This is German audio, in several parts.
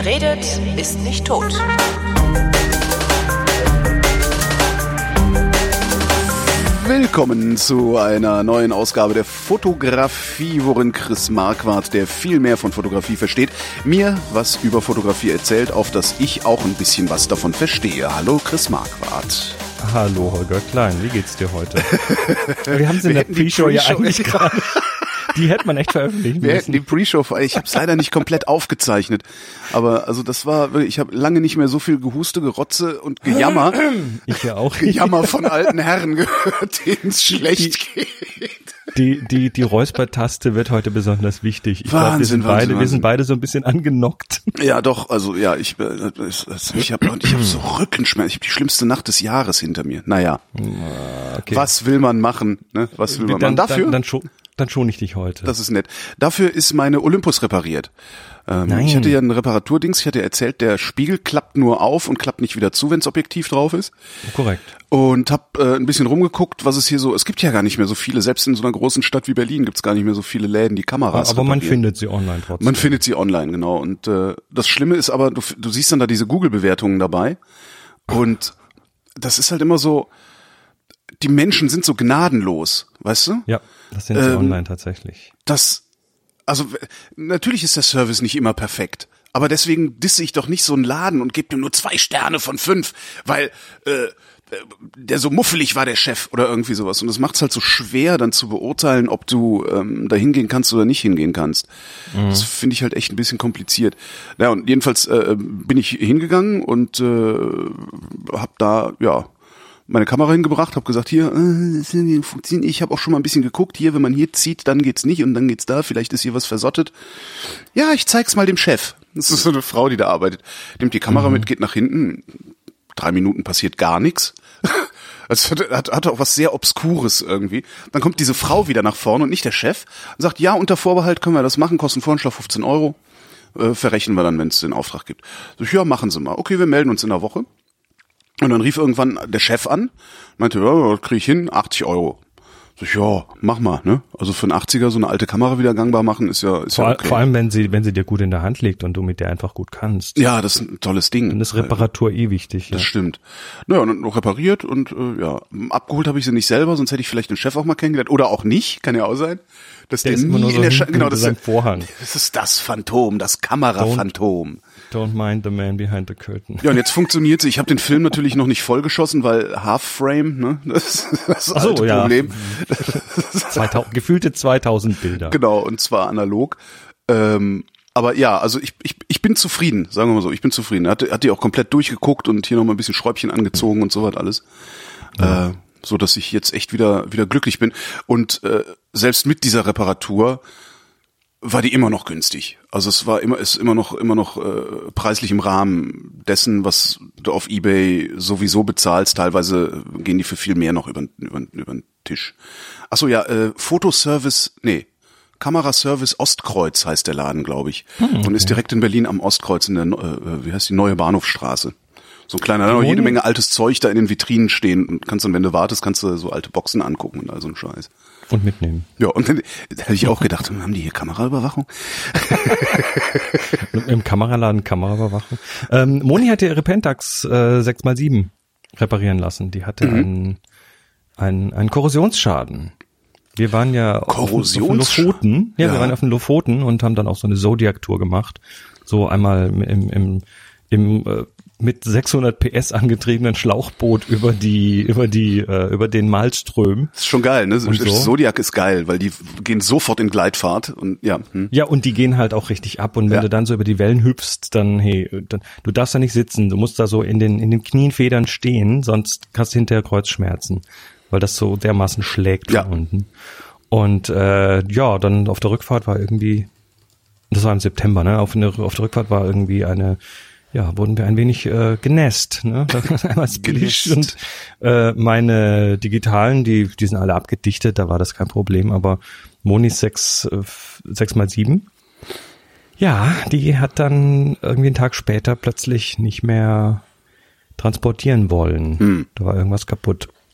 Wer redet, ist nicht tot. Willkommen zu einer neuen Ausgabe der Fotografie, worin Chris Marquardt, der viel mehr von Fotografie versteht, mir was über Fotografie erzählt, auf das ich auch ein bisschen was davon verstehe. Hallo Chris Marquardt. Hallo Holger Klein, wie geht's dir heute? Wir haben es in der Pre-Show ja eigentlich gerade. Die hätte man echt veröffentlichen müssen. Wir hätten die Pre-Show, ich habe es leider nicht komplett aufgezeichnet, aber also das war wirklich, ich habe lange nicht mehr so viel Gehuste, Gerotze und Gejammer. Ich ja auch. Gejammer von alten Herren gehört, denen es schlecht geht. Die Räuspertaste wird heute besonders wichtig. Ich glaube, wir sind beide so ein bisschen angenockt. Ja, doch, also ja, ich habe so Rückenschmerzen. Ich habe die schlimmste Nacht des Jahres hinter mir. Naja, okay. Was will man machen? Ne? Was will man machen? Dafür? Dann schone ich dich heute. Das ist nett. Dafür ist meine Olympus repariert. Nein. Ich hatte ja ein Reparaturdings. Ich hatte erzählt, der Spiegel klappt nur auf und klappt nicht wieder zu, wenn das Objektiv drauf ist. Korrekt. Und habe ein bisschen rumgeguckt, was es hier so. Es gibt ja gar nicht mehr so viele. Selbst in so einer großen Stadt wie Berlin gibt es gar nicht mehr so viele Läden, die Kameras aber man findet sie online trotzdem. Man findet sie online, genau. Und das Schlimme ist aber, du siehst dann da diese Google-Bewertungen dabei. Und das ist halt immer so, die Menschen sind so gnadenlos, weißt du? Ja, das sind sie online tatsächlich. Also natürlich ist der Service nicht immer perfekt, aber deswegen disse ich doch nicht so einen Laden und gebe ihm nur 2 Sterne von 5, weil der so muffelig war, der Chef oder irgendwie sowas. Und das macht's halt so schwer, dann zu beurteilen, ob du da hingehen kannst oder nicht hingehen kannst. Mhm. Das finde ich halt echt ein bisschen kompliziert. Ja, und jedenfalls bin ich hingegangen und habe da, ja, meine Kamera hingebracht, habe gesagt, hier, funktioniert. Ich habe auch schon mal ein bisschen geguckt, hier, wenn man hier zieht, dann geht's nicht und dann geht's da, vielleicht ist hier was versottet. Ja, ich zeig's mal dem Chef. Das ist so eine Frau, die da arbeitet. Nimmt die Kamera mit, geht nach hinten, 3 Minuten passiert gar nichts. Das hat auch was sehr Obskures irgendwie. Dann kommt diese Frau wieder nach vorne und nicht der Chef und sagt, ja, unter Vorbehalt können wir das machen, kosten Voranschlag 15 €. Verrechnen wir dann, wenn es den Auftrag gibt. So, ja, machen Sie mal. Okay, wir melden uns in der Woche. Und dann rief irgendwann der Chef an, meinte, ja, krieg ich hin, 80 €. So, ja, mach mal, ne? Also für einen 80er so eine alte Kamera wieder gangbar machen ist ja okay. Vor allem, wenn sie dir gut in der Hand liegt und du mit der einfach gut kannst. Ja, das ist ein tolles Ding. Dann ist Reparatur wichtig. Das stimmt. Naja, und dann noch repariert und ja, abgeholt habe ich sie nicht selber, sonst hätte ich vielleicht den Chef auch mal kennengelernt. Oder auch nicht, kann ja auch sein. Dass der ist immer nur so genau, das ist Vorhang. Das ist das Phantom, das Kameraphantom. Don't mind the man behind the curtain. Ja, und jetzt funktioniert sie. Ich habe den Film natürlich noch nicht vollgeschossen, weil Half-Frame, ne? Das ist das alte Problem. Gefühlte 2000 Bilder. Genau, und zwar analog. Aber ja, also ich bin zufrieden, sagen wir mal so. Ich bin zufrieden. Hat die auch komplett durchgeguckt und hier noch mal ein bisschen Schräubchen angezogen und so was alles. Ja. So dass ich jetzt echt wieder glücklich bin. Und selbst mit dieser Reparatur war die immer noch günstig. Also ist immer noch preislich im Rahmen dessen, was du auf eBay sowieso bezahlst. Teilweise gehen die für viel mehr noch über den Tisch. Ach so, ja, Kameraservice Ostkreuz heißt der Laden, glaube ich. Okay. Und ist direkt in Berlin am Ostkreuz in der Neue Bahnhofstraße. So ein kleiner, da noch jede Menge altes Zeug da in den Vitrinen stehen und kannst dann, wenn du wartest, kannst du so alte Boxen angucken und all so ein Scheiß. Und mitnehmen. Ja, und dann hätte ich auch gedacht, haben die hier Kameraüberwachung? Im Kameraladen Kameraüberwachung. Moni hat ihre Pentax 6x7 reparieren lassen. Die hatte einen Korrosionsschaden. Wir waren ja auf den Lofoten. Ja, wir waren auf den Lofoten und haben dann auch so eine Zodiac-Tour gemacht. So einmal mit 600 PS angetriebenen Schlauchboot über den Malström. Das ist schon geil, ne? So. Zodiac ist geil, weil die gehen sofort in Gleitfahrt und ja. Ja, und die gehen halt auch richtig ab und wenn du dann so über die Wellen hüpfst, dann du darfst da nicht sitzen, du musst da so in den Knienfedern stehen, sonst hast du hinterher Kreuzschmerzen, weil das so dermaßen schlägt von unten. Und dann auf der Rückfahrt war irgendwie, das war im September, ne? Auf der Rückfahrt war irgendwie wurden wir ein wenig genässt, ne? Einmal Splish und meine digitalen, die sind alle abgedichtet, da war das kein Problem, aber Monis 6x7, ja, die hat dann irgendwie einen Tag später plötzlich nicht mehr transportieren wollen. Da war irgendwas kaputt.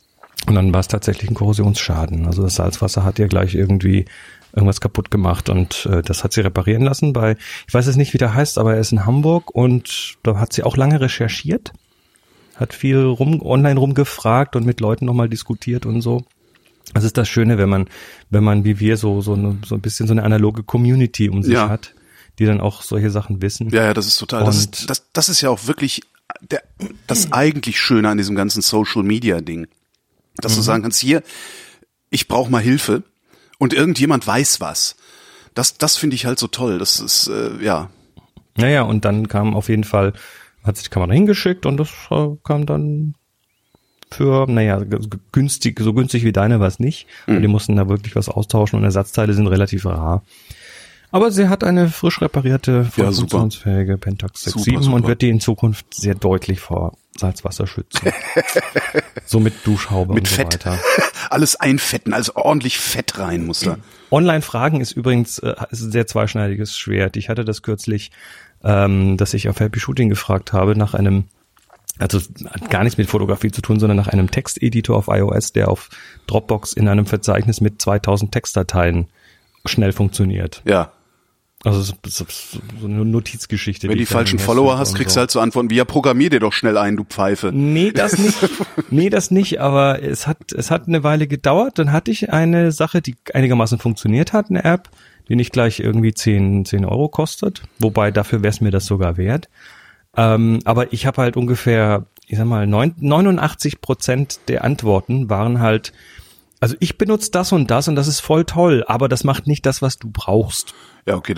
Und dann war es tatsächlich ein Korrosionsschaden. Also das Salzwasser hat ihr gleich irgendwie irgendwas kaputt gemacht und das hat sie reparieren lassen bei, ich weiß jetzt nicht, wie der heißt, aber er ist in Hamburg und da hat sie auch lange recherchiert, hat viel online rumgefragt und mit Leuten nochmal diskutiert und so. Das ist das Schöne, wenn man wie wir so ein bisschen so eine analoge Community um sich hat, die dann auch solche Sachen wissen. Ja, das ist total, das ist ja auch wirklich das eigentlich Schöne an diesem ganzen Social-Media-Ding. Dass du sagen kannst, hier, ich brauche mal Hilfe und irgendjemand weiß was. Das finde ich halt so toll. Das ist, ja. Naja, und dann kam auf jeden Fall, hat sich die Kamera hingeschickt und das kam dann für, so günstig wie deine war es nicht. Und die mussten da wirklich was austauschen und Ersatzteile sind relativ rar. Aber sie hat eine frisch reparierte, funktionsfähige Pentax 6.7 und wird die in Zukunft sehr deutlich vor Salzwasser schützen. So mit Duschhaube mit und so Fett. weiter. Alles einfetten, also ordentlich Fett rein muss da. Online-Fragen ist übrigens ist ein sehr zweischneidiges Schwert. Ich hatte das kürzlich, dass ich auf Happy Shooting gefragt habe nach einem, also hat gar nichts mit Fotografie zu tun, sondern nach einem Texteditor auf iOS, der auf Dropbox in einem Verzeichnis mit 2000 Textdateien schnell funktioniert. Ja. Also so eine Notizgeschichte. Wenn die falschen Follower hast, kriegst du halt so Antworten wie, ja, programmier dir doch schnell ein, du Pfeife. Nee, das nicht, aber es hat eine Weile gedauert, dann hatte ich eine Sache, die einigermaßen funktioniert hat, eine App, die nicht gleich irgendwie 10 Euro kostet, wobei dafür wäre es mir das sogar wert. Aber ich habe halt ungefähr, 89% der Antworten waren halt, also ich benutze das und das ist voll toll, aber das macht nicht das, was du brauchst. Ja, okay,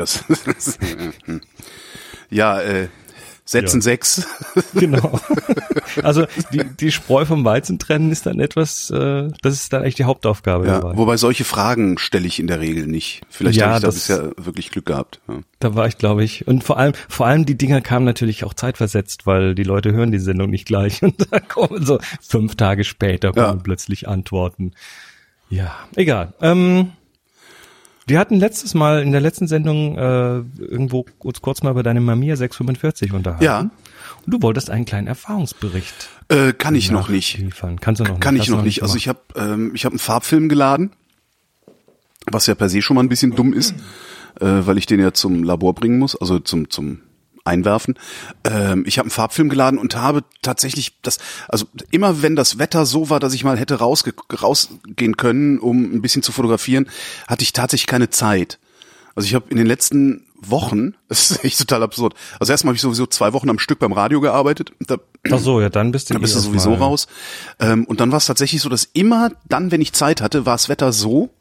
setzen 6. Genau. Also die Spreu vom Weizen trennen ist dann etwas, das ist dann echt die Hauptaufgabe dabei. Wobei solche Fragen stelle ich in der Regel nicht. Vielleicht habe ich da bisher wirklich Glück gehabt. Ja. Da war ich, glaube ich. Und vor allem die Dinger kamen natürlich auch zeitversetzt, weil die Leute hören die Sendung nicht gleich und da kommen so 5 Tage später plötzlich Antworten. Ja, egal. Wir hatten letztes Mal in der letzten Sendung irgendwo kurz mal über deine Mamiya 645 unterhalten. Ja. Und du wolltest einen kleinen Erfahrungsbericht. Kann ich noch nicht. Kannst du noch nicht? Kann ich noch nicht. Also ich habe einen Farbfilm geladen, was ja per se schon mal ein bisschen dumm ist, weil ich den ja zum Labor bringen muss, also zum Einwerfen. Ich habe einen Farbfilm geladen und habe tatsächlich also immer wenn das Wetter so war, dass ich mal hätte rausgehen können, um ein bisschen zu fotografieren, hatte ich tatsächlich keine Zeit. Also ich habe in den letzten Wochen, das ist echt total absurd. Also erstmal habe ich sowieso 2 Wochen am Stück beim Radio gearbeitet. Ach so, ja, dann bist du sowieso raus. Und dann war es tatsächlich so, dass immer dann, wenn ich Zeit hatte, war das Wetter so,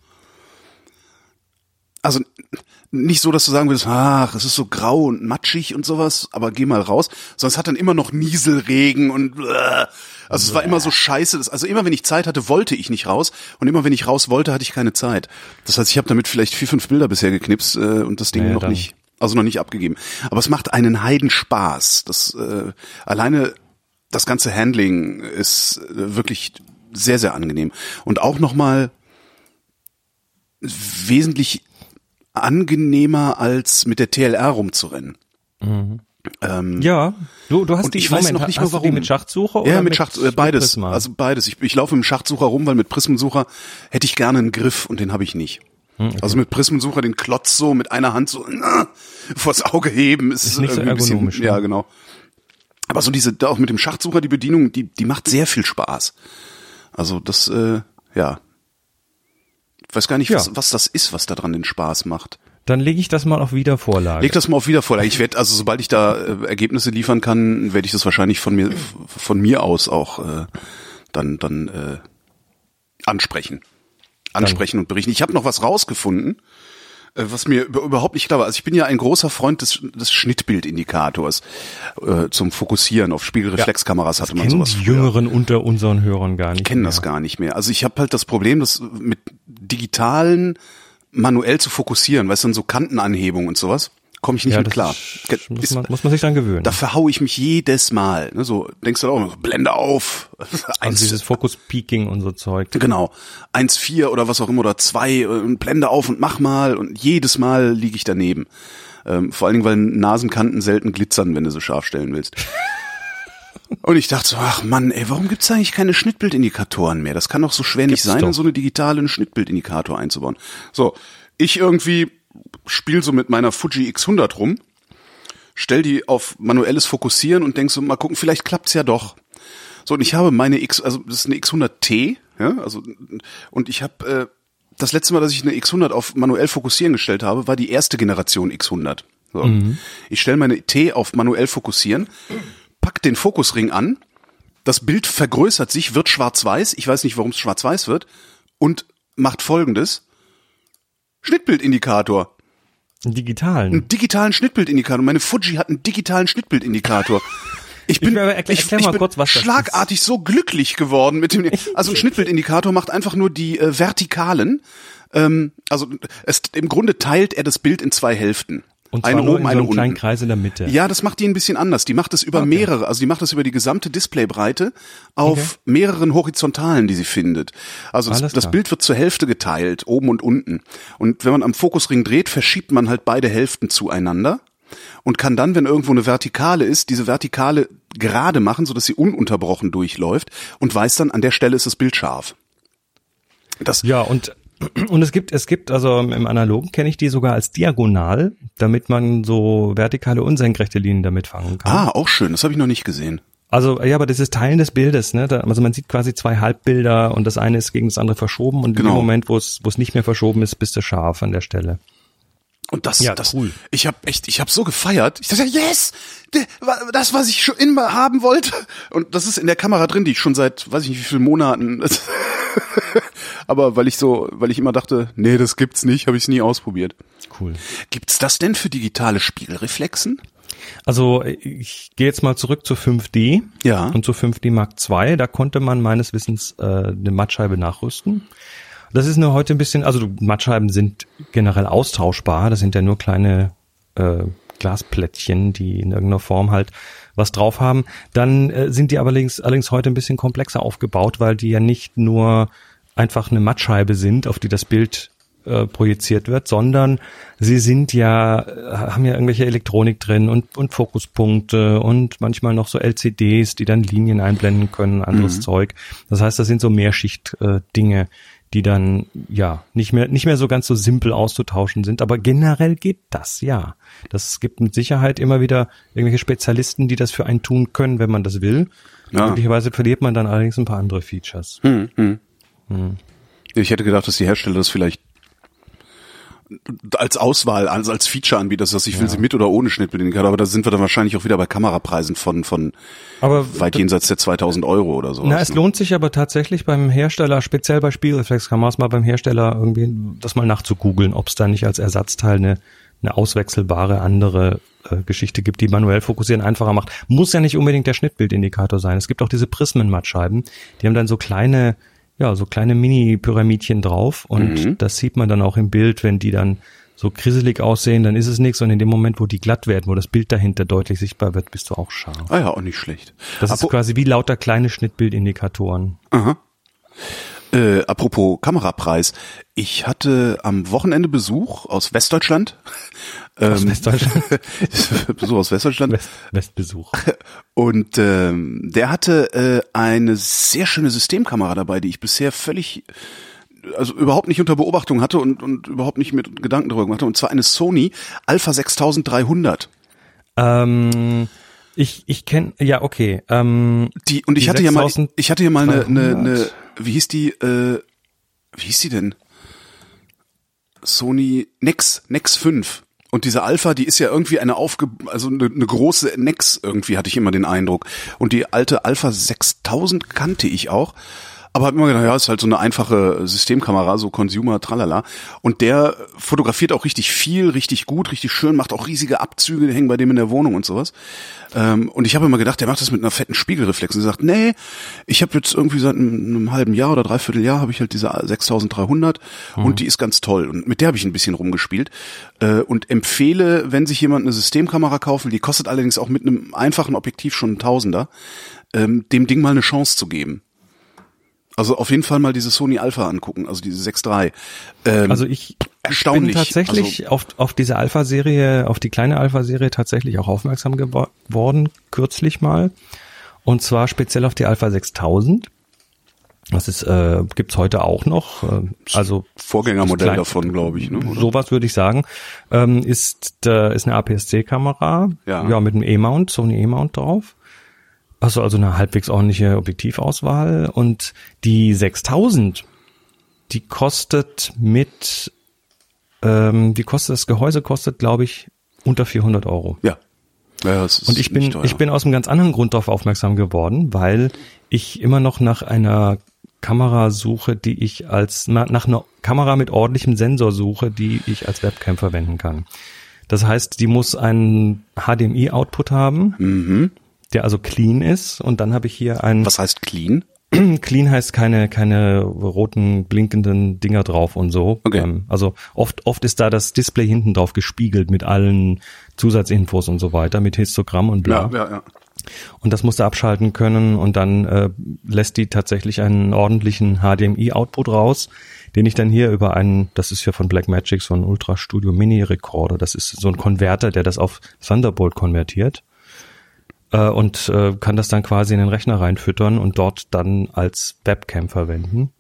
also nicht so, dass du sagen würdest, es ist so grau und matschig und sowas, aber geh mal raus, sondern es hat dann immer noch Nieselregen und also es war immer so scheiße, also immer wenn ich Zeit hatte, wollte ich nicht raus und immer wenn ich raus wollte, hatte ich keine Zeit. Das heißt, ich habe damit vielleicht 4-5 Bilder bisher geknipst und das Ding noch nicht abgegeben. Aber es macht einen Heidenspaß. Das alleine das ganze Handling ist wirklich sehr, sehr angenehm und auch nochmal wesentlich angenehmer als mit der TLR rumzurennen. Mhm. Ja, du hast ich weiß noch nicht mal warum. Mit Schachtsucher oder ja, mit beides. Also beides. Ich laufe mit dem Schachtsucher rum, weil mit Prismensucher hätte ich gerne einen Griff und den habe ich nicht. Okay. Also mit Prismensucher den Klotz so mit einer Hand so vors Auge heben ist nicht so ergonomisch. Bisschen, ja, genau. Aber so auch mit dem Schachtsucher die Bedienung, die macht sehr viel Spaß. Also das ich weiß gar nicht, was das ist, was da dran den Spaß macht. Dann lege ich das mal auf Wiedervorlage. Leg das mal auf Wiedervorlage. Ich werde, also sobald ich da Ergebnisse liefern kann, werde ich das wahrscheinlich von mir aus auch dann ansprechen und berichten. Ich habe noch was rausgefunden, was mir überhaupt nicht klar war. Also ich bin ja ein großer Freund des Schnittbildindikators zum Fokussieren auf Spiegelreflexkameras hatte man sowas. Die Jüngeren unter unseren Hörern gar nicht. Kennen das gar nicht mehr. Also ich habe halt das Problem, dass mit digitalen manuell zu fokussieren, weißt du, dann so Kantenanhebung und sowas, komme ich nicht mit klar. Muss man sich dran gewöhnen. Da verhaue ich mich jedes Mal. Ne? So denkst du auch, Blende auf. Also dieses Focus-Peaking und so Zeug. Genau. 1,4 oder was auch immer oder 2 und Blende auf und mach mal und jedes Mal liege ich daneben. Vor allen Dingen, weil Nasenkanten selten glitzern, wenn du sie scharf stellen willst. Und ich dachte so, ach Mann, ey, warum gibt's eigentlich keine Schnittbildindikatoren mehr? Das kann doch so schwer nicht sein, in so eine digitale Schnittbildindikator einzubauen. So, ich irgendwie spiel so mit meiner Fuji X100 rum, stell die auf manuelles Fokussieren und denk so, mal gucken, vielleicht klappt's ja doch. So, und ich habe meine das ist eine X100T, ja, also, und ich habe, das letzte Mal, dass ich eine X100 auf manuell fokussieren gestellt habe, war die erste Generation X100. So. Ich stelle meine T auf manuell fokussieren, pack den Fokusring an, das Bild vergrößert sich, wird schwarz-weiß, ich weiß nicht, warum es schwarz-weiß wird, und macht Folgendes: Schnittbildindikator. Einen digitalen Schnittbildindikator. Meine Fuji hat einen digitalen Schnittbildindikator. Ich bin schlagartig so glücklich geworden mit dem. Also ein Schnittbildindikator macht einfach nur die Vertikalen. Im Grunde teilt er das Bild in zwei Hälften. Und zwar eine nur oben, in so einem kleinen Kreis in der Mitte. Ja, das macht die ein bisschen anders. Die macht es über mehrere, also die macht es über die gesamte Displaybreite auf mehreren Horizontalen, die sie findet. Also das Bild wird zur Hälfte geteilt, oben und unten. Und wenn man am Fokusring dreht, verschiebt man halt beide Hälften zueinander und kann dann, wenn irgendwo eine Vertikale ist, diese Vertikale gerade machen, sodass sie ununterbrochen durchläuft und weiß dann, an der Stelle ist das Bild scharf. Und es gibt, also im Analogen kenne ich die sogar als diagonal, damit man so vertikale und senkrechte Linien damit fangen kann. Ah, auch schön, das habe ich noch nicht gesehen. Also ja, aber das ist Teilen des Bildes, ne? Also man sieht quasi zwei Halbbilder und das eine ist gegen das andere verschoben und in dem Moment, wo es nicht mehr verschoben ist, bist du scharf an der Stelle. Und cool. Ich habe so gefeiert. Ich dachte, yes, das, was ich schon immer haben wollte. Und das ist in der Kamera drin, die ich schon seit, weiß ich nicht wie vielen Monaten. Aber weil ich immer dachte, nee, das gibt's nicht, habe ich es nie ausprobiert. Cool. Gibt's das denn für digitale Spiegelreflexen? Also ich gehe jetzt mal zurück zu 5D und zu 5D Mark II. Da konnte man meines Wissens eine Mattscheibe nachrüsten. Das ist nur heute ein bisschen, also Mattscheiben sind generell austauschbar. Das sind ja nur kleine Glasplättchen, die in irgendeiner Form halt was drauf haben. Dann sind die allerdings heute ein bisschen komplexer aufgebaut, weil die ja nicht nur einfach eine Mattscheibe sind, auf die das Bild projiziert wird, sondern sie haben ja irgendwelche Elektronik drin und Fokuspunkte und manchmal noch so LCDs, die dann Linien einblenden können, anderes Zeug. Das heißt, das sind so Mehrschicht-Dinge, die dann nicht mehr so ganz so simpel auszutauschen sind, aber generell geht das, ja. Das gibt mit Sicherheit immer wieder irgendwelche Spezialisten, die das für einen tun können, wenn man das will. Ja. Möglicherweise verliert man dann allerdings ein paar andere Features. Ich hätte gedacht, dass die Hersteller das vielleicht als Auswahl, also als Feature anbietet, dass ich will sie mit oder ohne Schnittbildindikator, aber da sind wir dann wahrscheinlich auch wieder bei Kamerapreisen von weit jenseits der 2.000 Euro oder so. Es lohnt sich aber tatsächlich beim Hersteller, speziell bei Spiegelreflexkameras, mal beim Hersteller irgendwie das mal nachzugoogeln, ob es da nicht als Ersatzteil eine auswechselbare andere Geschichte gibt, die manuell fokussieren einfacher macht. Muss ja nicht unbedingt der Schnittbildindikator sein. Es gibt auch diese Prismenmattscheiben, die haben dann so kleine Mini-Pyramidchen drauf und das sieht man dann auch im Bild, wenn die dann so krisselig aussehen, dann ist es nichts und in dem Moment, wo die glatt werden, wo das Bild dahinter deutlich sichtbar wird, bist du auch scharf. Ah ja, auch nicht schlecht. Das ist quasi wie lauter kleine Schnittbildindikatoren. Aha. Apropos Kamerapreis, ich hatte am Wochenende Besuch aus Westdeutschland. Besuch aus Westdeutschland. Westbesuch. Und der hatte eine sehr schöne Systemkamera dabei, die ich bisher überhaupt nicht unter Beobachtung hatte und überhaupt nicht mit Gedanken darüber gemacht hatte. Und zwar eine Sony Alpha 6300. Ich kenne, ja, okay. Ich hatte ja mal eine, wie hieß die denn? Sony Nex 5. Und diese Alpha, die ist ja irgendwie eine große Nex irgendwie, hatte ich immer den Eindruck. Und die alte Alpha 6000 kannte ich auch. Aber hab immer gedacht, ja, ist halt so eine einfache Systemkamera, so Consumer, tralala. Und der fotografiert auch richtig viel, richtig gut, richtig schön, macht auch riesige Abzüge, die hängen bei dem in der Wohnung und sowas. Und ich habe immer gedacht, der macht das mit einer fetten Spiegelreflex. Und er sagt, nee, ich habe jetzt irgendwie seit einem halben Jahr oder dreiviertel Jahr habe ich halt diese 6300 und die ist ganz toll. Und mit der habe ich ein bisschen rumgespielt. Und empfehle, wenn sich jemand eine Systemkamera kaufen will, die kostet allerdings auch mit einem einfachen Objektiv schon $1.000er, dem Ding mal eine Chance zu geben. Also auf jeden Fall mal diese Sony Alpha angucken, also diese 6.3. Also ich bin tatsächlich auf diese Alpha-Serie, auf die kleine Alpha-Serie tatsächlich auch aufmerksam geworden, kürzlich mal. Und zwar speziell auf die Alpha 6000. Das ist gibt's heute auch noch. Also Vorgängermodell davon, glaube ich. Ne? Oder? Sowas würde ich sagen. Ist eine APS-C-Kamera. Ja, mit einem E-Mount, Sony E-Mount drauf. Also eine halbwegs ordentliche Objektivauswahl. Und die 6000, die kostet das Gehäuse kostet, glaube ich, unter 400 €. Ja. Ja, das ist und ich bin aus einem ganz anderen Grund darauf aufmerksam geworden, weil ich immer noch nach einer Kamera suche, die ich nach einer Kamera mit ordentlichem Sensor suche, die ich als Webcam verwenden kann. Das heißt, die muss einen HDMI-Output haben, der also clean ist, und dann habe ich hier einen... Was heißt clean? Clean heißt keine roten blinkenden Dinger drauf und so. Okay. Also oft ist da das Display hinten drauf gespiegelt mit allen Zusatzinfos und so weiter, mit Histogramm und bla. Ja. Und das musst du abschalten können, und dann lässt die tatsächlich einen ordentlichen HDMI-Output raus, den ich dann hier über das ist ja von Blackmagic, so ein Ultra Studio Mini Recorder, das ist so ein Konverter, der das auf Thunderbolt konvertiert. Und kann das dann quasi in den Rechner reinfüttern und dort dann als Webcam verwenden.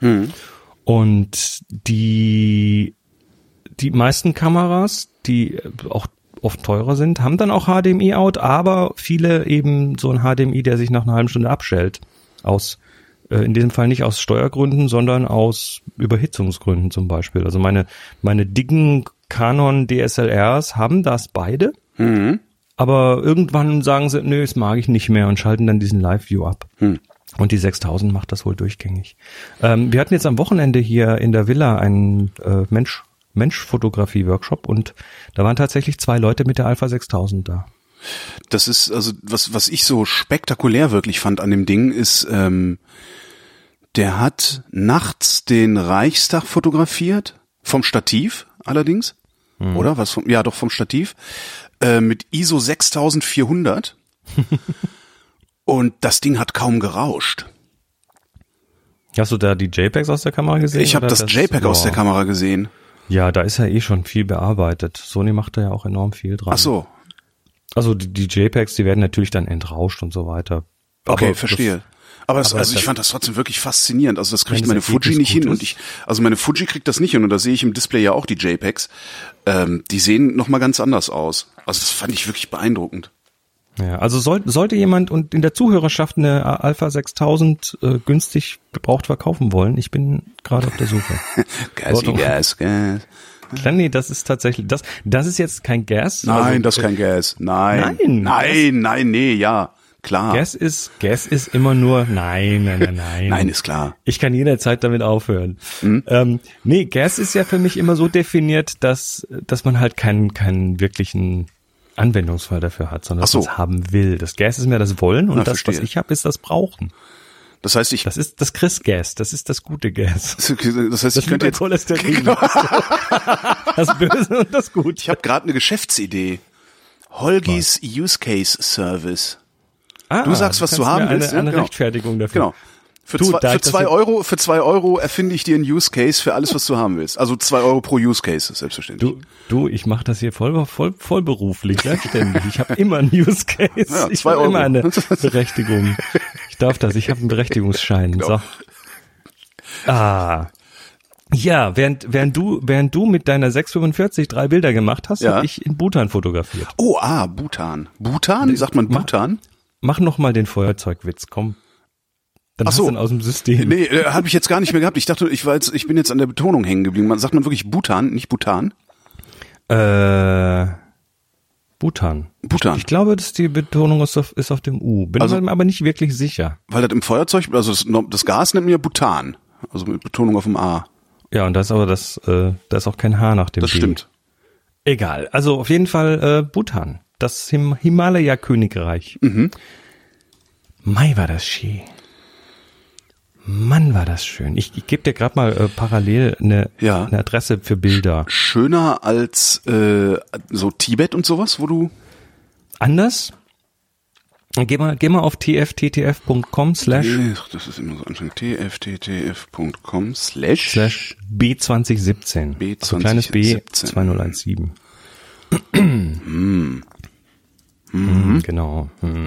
Und die meisten Kameras, die auch oft teurer sind, haben dann auch HDMI-Out, aber viele eben so ein HDMI, der sich nach einer halben Stunde abschält. In diesem Fall nicht aus Steuergründen, sondern aus Überhitzungsgründen zum Beispiel. Also meine dicken Canon DSLRs haben das beide. Aber irgendwann sagen sie, nö, das mag ich nicht mehr, und schalten dann diesen Live-View ab. Und die 6000 macht das wohl durchgängig. Wir hatten jetzt am Wochenende hier in der Villa einen Mensch-Fotografie-Workshop, und da waren tatsächlich 2 Leute mit der Alpha 6000 da. Das ist, also was ich so spektakulär wirklich fand an dem Ding ist, der hat nachts den Reichstag fotografiert, vom Stativ allerdings, oder? Vom Stativ. Mit ISO 6400 und das Ding hat kaum gerauscht. Hast du da die JPEGs aus der Kamera gesehen? Ich habe das JPEG aus der Kamera gesehen. Ja, da ist ja eh schon viel bearbeitet. Sony macht da ja auch enorm viel dran. Ach so. Also die JPEGs, die werden natürlich dann entrauscht und so weiter. Okay, verstehe. Aber ich fand das trotzdem wirklich faszinierend. Also das kriegt meine Fuji nicht hin, und meine Fuji kriegt das nicht hin, und da sehe ich im Display ja auch die JPEGs. Die sehen noch mal ganz anders aus. Also das fand ich wirklich beeindruckend. Ja, also sollte jemand und in der Zuhörerschaft eine Alpha 6000 günstig gebraucht verkaufen wollen, ich bin gerade auf der Suche. Gas. Nee, das ist tatsächlich, das ist jetzt kein Gas. Nein, also, das ist kein Gas. Nein, ja. Klar. Gas ist immer nur, nein. Nein, ist klar. Ich kann jederzeit damit aufhören. Gas ist ja für mich immer so definiert, dass man halt keinen wirklichen Anwendungsfall dafür hat, sondern dass man es haben will. Das Gas ist mehr das Wollen, und das, was ich habe, ist das Brauchen. Das heißt, das ist das Chris-Gas, das ist das gute Gas. Das heißt, ich könnte jetzt Cholesterin. Genau. Das Böse und das Gute. Ich habe gerade eine Geschäftsidee. Holgis Use Case Service. Du sagst, was du haben willst. Eine Rechtfertigung dafür. Genau. Für 2 Euro erfinde ich dir einen Use Case für alles, was du haben willst. Also 2 Euro pro Use Case, selbstverständlich. Du, ich mache das hier voll beruflich, selbstständig. Ich habe immer einen Use Case. Ja, ich habe immer eine Berechtigung. Ich darf das, ich habe einen Berechtigungsschein. Genau. So. Ja, während du mit deiner 645 3 Bilder gemacht hast, habe ich in Bhutan fotografiert. Bhutan. Bhutan? Sagt man Bhutan? Mach noch mal den Feuerzeugwitz, komm. Dann hast du ihn aus dem System. Nee, habe ich jetzt gar nicht mehr gehabt. Ich dachte, ich bin jetzt an der Betonung hängen geblieben. Sagt man wirklich Bhutan, nicht Bhutan? Bhutan. Bhutan. Ich glaube, dass die Betonung ist auf dem U. Bin mir aber nicht wirklich sicher. Weil das im Feuerzeug, also das Gas nennt man ja Bhutan. Also mit Betonung auf dem A. Ja, und da ist auch kein H nach dem B. Das stimmt. Egal. Also auf jeden Fall Bhutan. Das Himalaya-Königreich. Mai war das schön. Mann, war das schön. Ich gebe dir gerade mal parallel eine Adresse für Bilder. Schöner als so Tibet und sowas, wo du... Anders? Geh mal auf tfttf.com/ Das ist immer so anstrengend. tfttf.com/ B2017. B2017. Also kleines B 2017. Genau.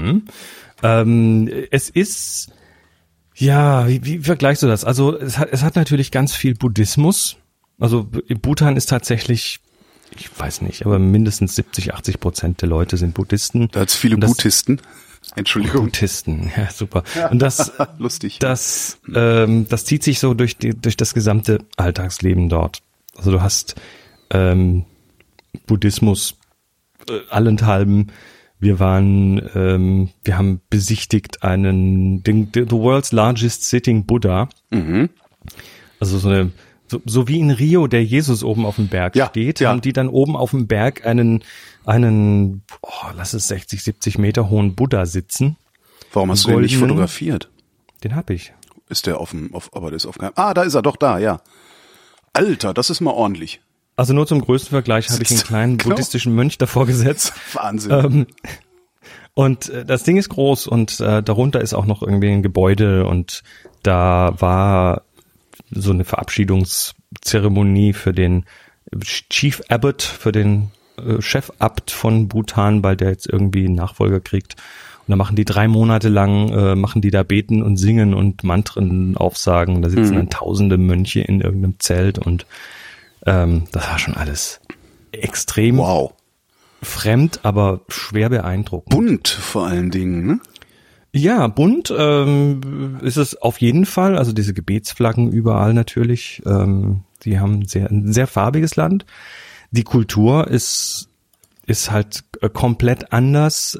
Es ist, ja, wie vergleichst du das? Also es hat natürlich ganz viel Buddhismus. Also Bhutan ist tatsächlich, ich weiß nicht, aber mindestens 70-80% der Leute sind Buddhisten. Da hat's viele Buddhisten. Entschuldigung. Buddhisten, ja, super. Und das, lustig. Das zieht sich so durch das gesamte Alltagsleben dort. Also du hast Buddhismus allenthalben. Wir haben besichtigt the world's largest sitting Buddha. Also so wie in Rio der Jesus oben auf dem Berg steht, haben die dann oben auf dem Berg einen lass es 60, 70 Meter hohen Buddha sitzen. Warum hast du den nicht fotografiert? Den hab ich. Ist der aber der ist auf keinem. Da ist er doch da, ja. Alter, das ist mal ordentlich. Also nur zum größten Vergleich habe ich einen kleinen buddhistischen Mönch davor gesetzt. Wahnsinn. Und das Ding ist groß und darunter ist auch noch irgendwie ein Gebäude und da war so eine Verabschiedungszeremonie für den Chief Abbot, für den Chefabt von Bhutan, weil der jetzt irgendwie einen Nachfolger kriegt. Und da machen die 3 Monate lang, machen die da beten und singen und Mantren aufsagen. Da sitzen dann tausende Mönche in irgendeinem Zelt und das war schon alles extrem fremd, aber schwer beeindruckend. Bunt vor allen Dingen, ne? Ja, bunt ist es auf jeden Fall. Also diese Gebetsflaggen überall natürlich. Die haben ein sehr farbiges Land. Die Kultur ist halt komplett anders.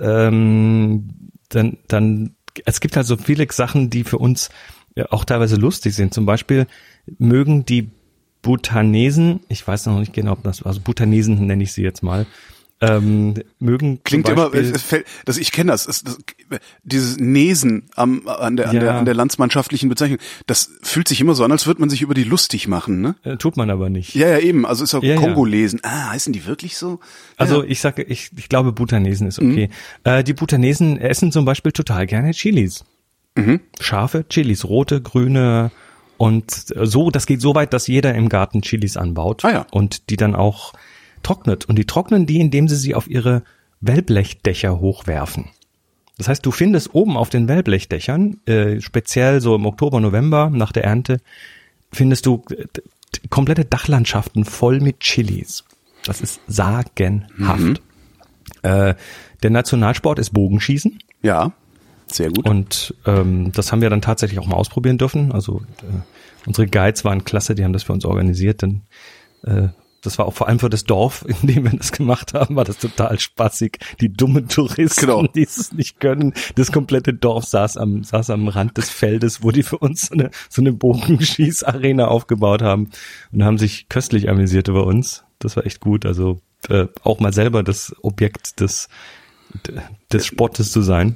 Es gibt halt so viele Sachen, die für uns auch teilweise lustig sind. Zum Beispiel mögen die Bhutanesen, ich weiß noch nicht genau, ob das, also Bhutanesen nenne ich sie jetzt mal, mögen klingt immer, ich kenne das, dieses Nesen an der landsmannschaftlichen Bezeichnung, das fühlt sich immer so an, als würde man sich über die lustig machen, ne? Tut man aber nicht. Ja, eben, also ist auch Kongolesen. Heißen die wirklich so? Also ich glaube Bhutanesen ist okay. Die Bhutanesen essen zum Beispiel total gerne Chilis. Scharfe Chilis, rote, grüne und so, das geht so weit, dass jeder im Garten Chilis anbaut und die dann auch trocknet. Und die trocknen die, indem sie auf ihre Wellblechdächer hochwerfen. Das heißt, du findest oben auf den Wellblechdächern, speziell so im Oktober, November nach der Ernte, findest du komplette Dachlandschaften voll mit Chilis. Das ist sagenhaft. Der Nationalsport ist Bogenschießen. Ja, sehr gut. Und das haben wir dann tatsächlich auch mal ausprobieren dürfen. Also unsere Guides waren klasse, die haben das für uns organisiert. Denn das war auch vor allem für das Dorf, in dem wir das gemacht haben, war das total spaßig. Die dummen Touristen, die es nicht können. Das komplette Dorf saß am Rand des Feldes, wo die für uns so eine Bogenschießarena aufgebaut haben und haben sich köstlich amüsiert über uns. Das war echt gut. Also auch mal selber das Objekt des Spottes zu sein.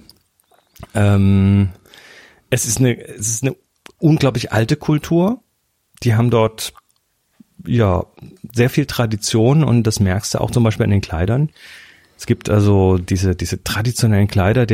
Es ist eine unglaublich alte Kultur. Die haben dort sehr viel Tradition und das merkst du auch zum Beispiel an den Kleidern. Es gibt also diese traditionellen Kleider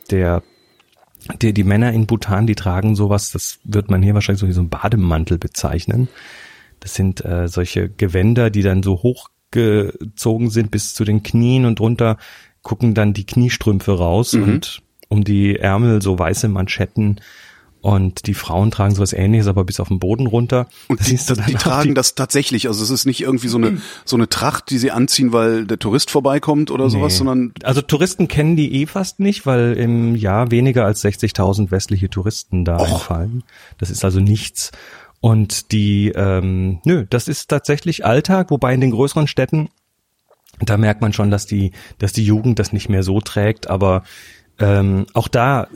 die Männer in Bhutan, die tragen sowas, das wird man hier wahrscheinlich so wie so ein Bademantel bezeichnen. Das sind solche Gewänder, die dann so hochgezogen sind bis zu den Knien und drunter gucken dann die Kniestrümpfe raus und um die Ärmel so weiße Manschetten. Und die Frauen tragen sowas Ähnliches, aber bis auf den Boden runter. Und die tragen das tatsächlich. Also es ist nicht irgendwie so eine Tracht, die sie anziehen, weil der Tourist vorbeikommt oder sowas, sondern... Also Touristen kennen die fast nicht, weil im Jahr weniger als 60.000 westliche Touristen da einfallen. Das ist also nichts. Und das ist tatsächlich Alltag, wobei in den größeren Städten, da merkt man schon, dass die Jugend das nicht mehr so trägt, aber auch da,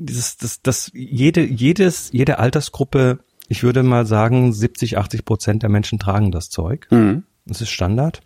jede Altersgruppe, ich würde mal sagen, 70-80% der Menschen tragen das Zeug. Das ist Standard.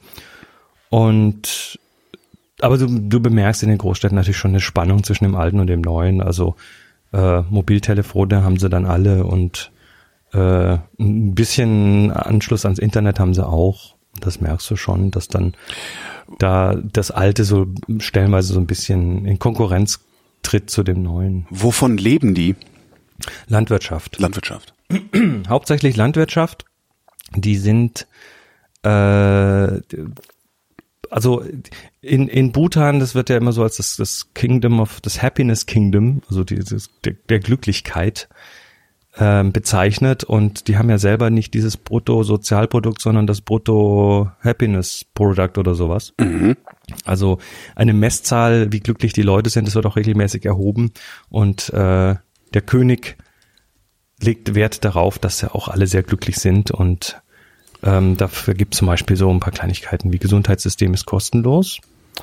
Aber du bemerkst in den Großstädten natürlich schon eine Spannung zwischen dem Alten und dem Neuen. Also Mobiltelefone haben sie dann alle und ein bisschen Anschluss ans Internet haben sie auch. Das merkst du schon, dass dann da das Alte so stellenweise so ein bisschen in Konkurrenz tritt zu dem Neuen. Wovon leben die? Landwirtschaft. Hauptsächlich Landwirtschaft. Die sind also in Bhutan, das wird ja immer so als das Happiness Kingdom, also der Glücklichkeit bezeichnet, und die haben ja selber nicht dieses Bruttosozialprodukt, sondern das Brutto-Happiness-Product oder sowas. Mhm. Also eine Messzahl, wie glücklich die Leute sind, das wird auch regelmäßig erhoben, und der König legt Wert darauf, dass ja auch alle sehr glücklich sind, und dafür gibt es zum Beispiel so ein paar Kleinigkeiten wie Gesundheitssystem ist kostenlos.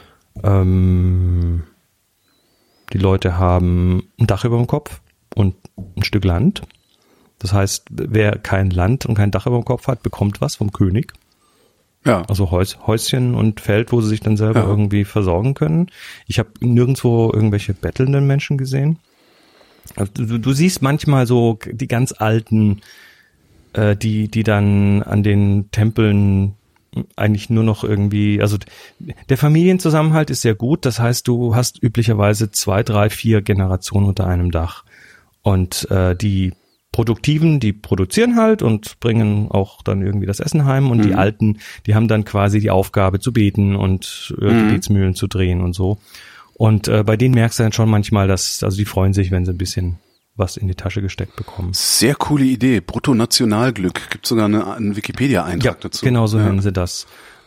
Die Leute haben ein Dach über dem Kopf und ein Stück Land. Das heißt, wer kein Land und kein Dach über dem Kopf hat, bekommt was vom König. Ja. Also Häuschen und Feld, wo sie sich dann selber irgendwie versorgen können. Ich habe nirgendwo irgendwelche bettelnden Menschen gesehen. Also du siehst manchmal so die ganz Alten, die dann an den Tempeln eigentlich nur noch irgendwie, also der Familienzusammenhalt ist sehr gut. Das heißt, du hast üblicherweise 2, 3, 4 Generationen unter einem Dach. Und die Produktiven, die produzieren halt und bringen auch dann irgendwie das Essen heim, und die Alten, die haben dann quasi die Aufgabe zu beten und Gebetsmühlen zu drehen und so. Und bei denen merkst du dann schon manchmal, also die freuen sich, wenn sie ein bisschen was in die Tasche gesteckt bekommen. Sehr coole Idee. Bruttonationalglück. Gibt sogar einen Wikipedia-Eintrag dazu. Genau so nennen sie das.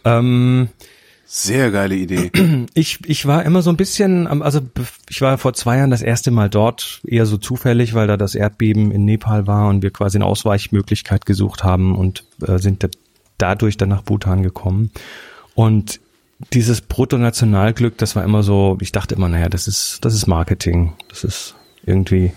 Sehr geile Idee. Ich war immer so ein bisschen, also ich war vor 2 Jahren das erste Mal dort, eher so zufällig, weil da das Erdbeben in Nepal war und wir quasi eine Ausweichmöglichkeit gesucht haben und sind dadurch dann nach Bhutan gekommen. Und dieses Bruttonationalglück, das war immer so, ich dachte immer, naja, das ist Marketing. Das ist irgendwie,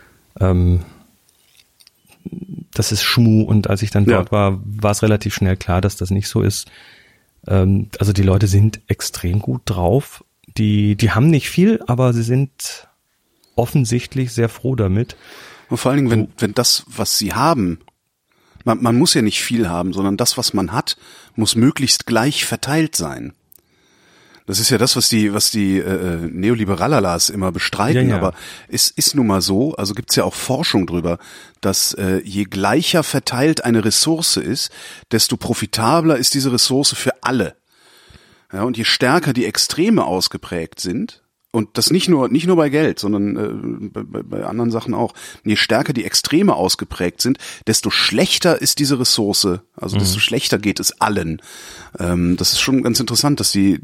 das ist Schmuh, und als ich dann dort war es relativ schnell klar, dass das nicht so ist. Also die Leute sind extrem gut drauf. Die haben nicht viel, aber sie sind offensichtlich sehr froh damit. Und vor allen Dingen, wenn das, was sie haben, man muss ja nicht viel haben, sondern das, was man hat, muss möglichst gleich verteilt sein. Das ist ja das, was die Neoliberalalas immer bestreiten, aber es ist nun mal so, also gibt's ja auch Forschung drüber, dass je gleicher verteilt eine Ressource ist, desto profitabler ist diese Ressource für alle. Ja, und je stärker die Extreme ausgeprägt sind, und das nicht nur bei Geld, sondern bei anderen Sachen auch. Je stärker die Extreme ausgeprägt sind, desto schlechter ist diese Ressource, also desto schlechter geht es allen. Das ist schon ganz interessant, dass sie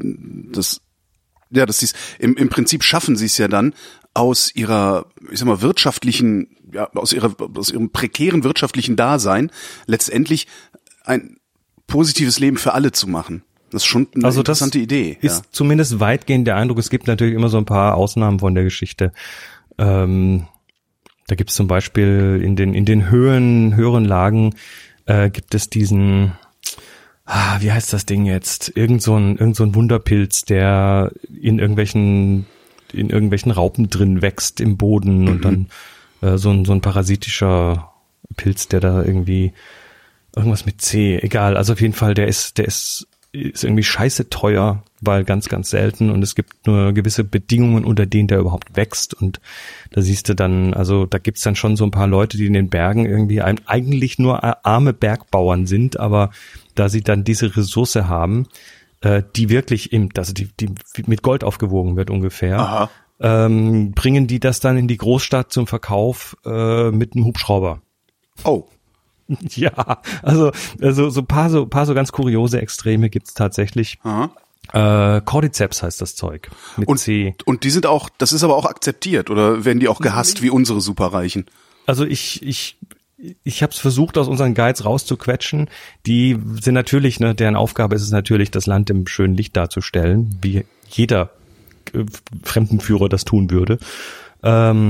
im Prinzip schaffen sie es ja dann aus ihrer, ich sag mal, wirtschaftlichen, aus ihrem prekären wirtschaftlichen Dasein letztendlich ein positives Leben für alle zu machen. Das ist schon eine interessante Idee. Ist zumindest weitgehend der Eindruck. Es gibt natürlich immer so ein paar Ausnahmen von der Geschichte. Da gibt es zum Beispiel in den höheren Lagen gibt es diesen, wie heißt das Ding jetzt? Irgend so ein Wunderpilz, der in irgendwelchen Raupen drin wächst im Boden, und dann so ein parasitischer Pilz, der da irgendwie irgendwas mit C, egal. Also auf jeden Fall, der ist irgendwie scheiße teuer, weil ganz, ganz selten, und es gibt nur gewisse Bedingungen, unter denen der überhaupt wächst, und da siehst du dann, also da gibt's dann schon so ein paar Leute, die in den Bergen irgendwie eigentlich nur arme Bergbauern sind, aber da sie dann diese Ressource haben, die wirklich die mit Gold aufgewogen wird ungefähr, bringen die das dann in die Großstadt zum Verkauf mit einem Hubschrauber. Oh. Ja, also so ein paar so ganz kuriose Extreme gibt's tatsächlich. Cordyceps heißt das Zeug mit C. Und die sind auch, das ist aber auch akzeptiert, oder werden die auch gehasst wie unsere Superreichen? Also ich habe es versucht, aus unseren Guides rauszuquetschen. Die sind natürlich, deren Aufgabe ist es natürlich, das Land im schönen Licht darzustellen, wie jeder Fremdenführer das tun würde. Die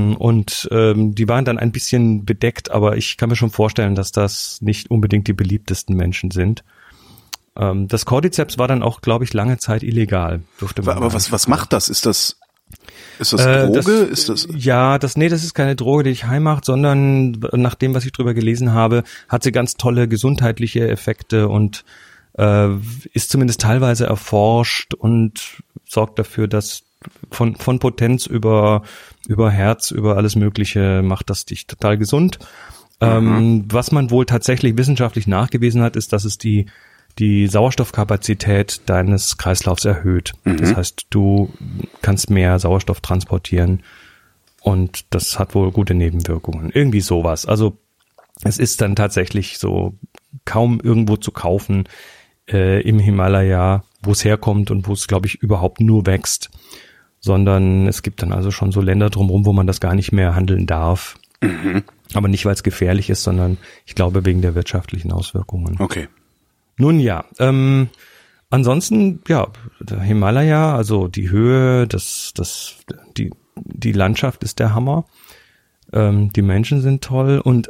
waren dann ein bisschen bedeckt, aber ich kann mir schon vorstellen, dass das nicht unbedingt die beliebtesten Menschen sind. Das Cordyceps war dann auch, glaube ich, lange Zeit illegal. Aber was macht das? Ist das Droge? Das ist keine Droge, die dich heim macht, sondern nach dem, was ich drüber gelesen habe, hat sie ganz tolle gesundheitliche Effekte und ist zumindest teilweise erforscht und sorgt dafür, dass von Potenz über Herz, über alles Mögliche macht das dich total gesund. Was man wohl tatsächlich wissenschaftlich nachgewiesen hat, ist, dass es die die Sauerstoffkapazität deines Kreislaufs erhöht. Das heißt, du kannst mehr Sauerstoff transportieren und das hat wohl gute Nebenwirkungen. Irgendwie sowas. Also es ist dann tatsächlich so kaum irgendwo zu kaufen im Himalaya, wo es herkommt und wo es, glaube ich, überhaupt nur wächst, sondern es gibt dann also schon so Länder drumherum, wo man das gar nicht mehr handeln darf. Aber nicht, weil es gefährlich ist, sondern ich glaube wegen der wirtschaftlichen Auswirkungen. Okay. Nun ja, ansonsten, ja, der Himalaya, also die Höhe, die Landschaft ist der Hammer. Die Menschen sind toll und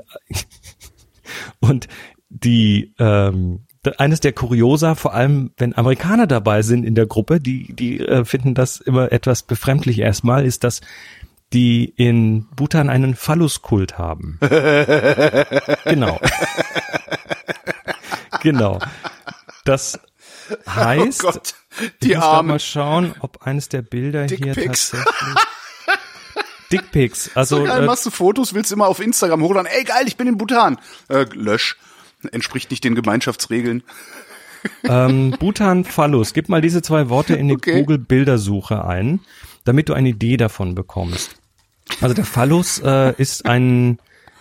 die eines der Kuriosa, vor allem wenn Amerikaner dabei sind in der Gruppe, die finden das immer etwas befremdlich erstmal, ist, dass die in Bhutan einen Phalluskult haben. Genau. Genau. Das heißt, oh Gott, ich muss grad mal schauen, ob eines der Bilder Dickpics. hier tatsächlich Dickpics. Also so geil, machst du Fotos, willst immer auf Instagram hochladen. Ey geil, ich bin in Bhutan. Lösch. Entspricht nicht den Gemeinschaftsregeln. Bhutan Phallus. Gib mal diese 2 Worte in die Google-Bildersuche ein, damit du eine Idee davon bekommst. Also der Phallus ist ein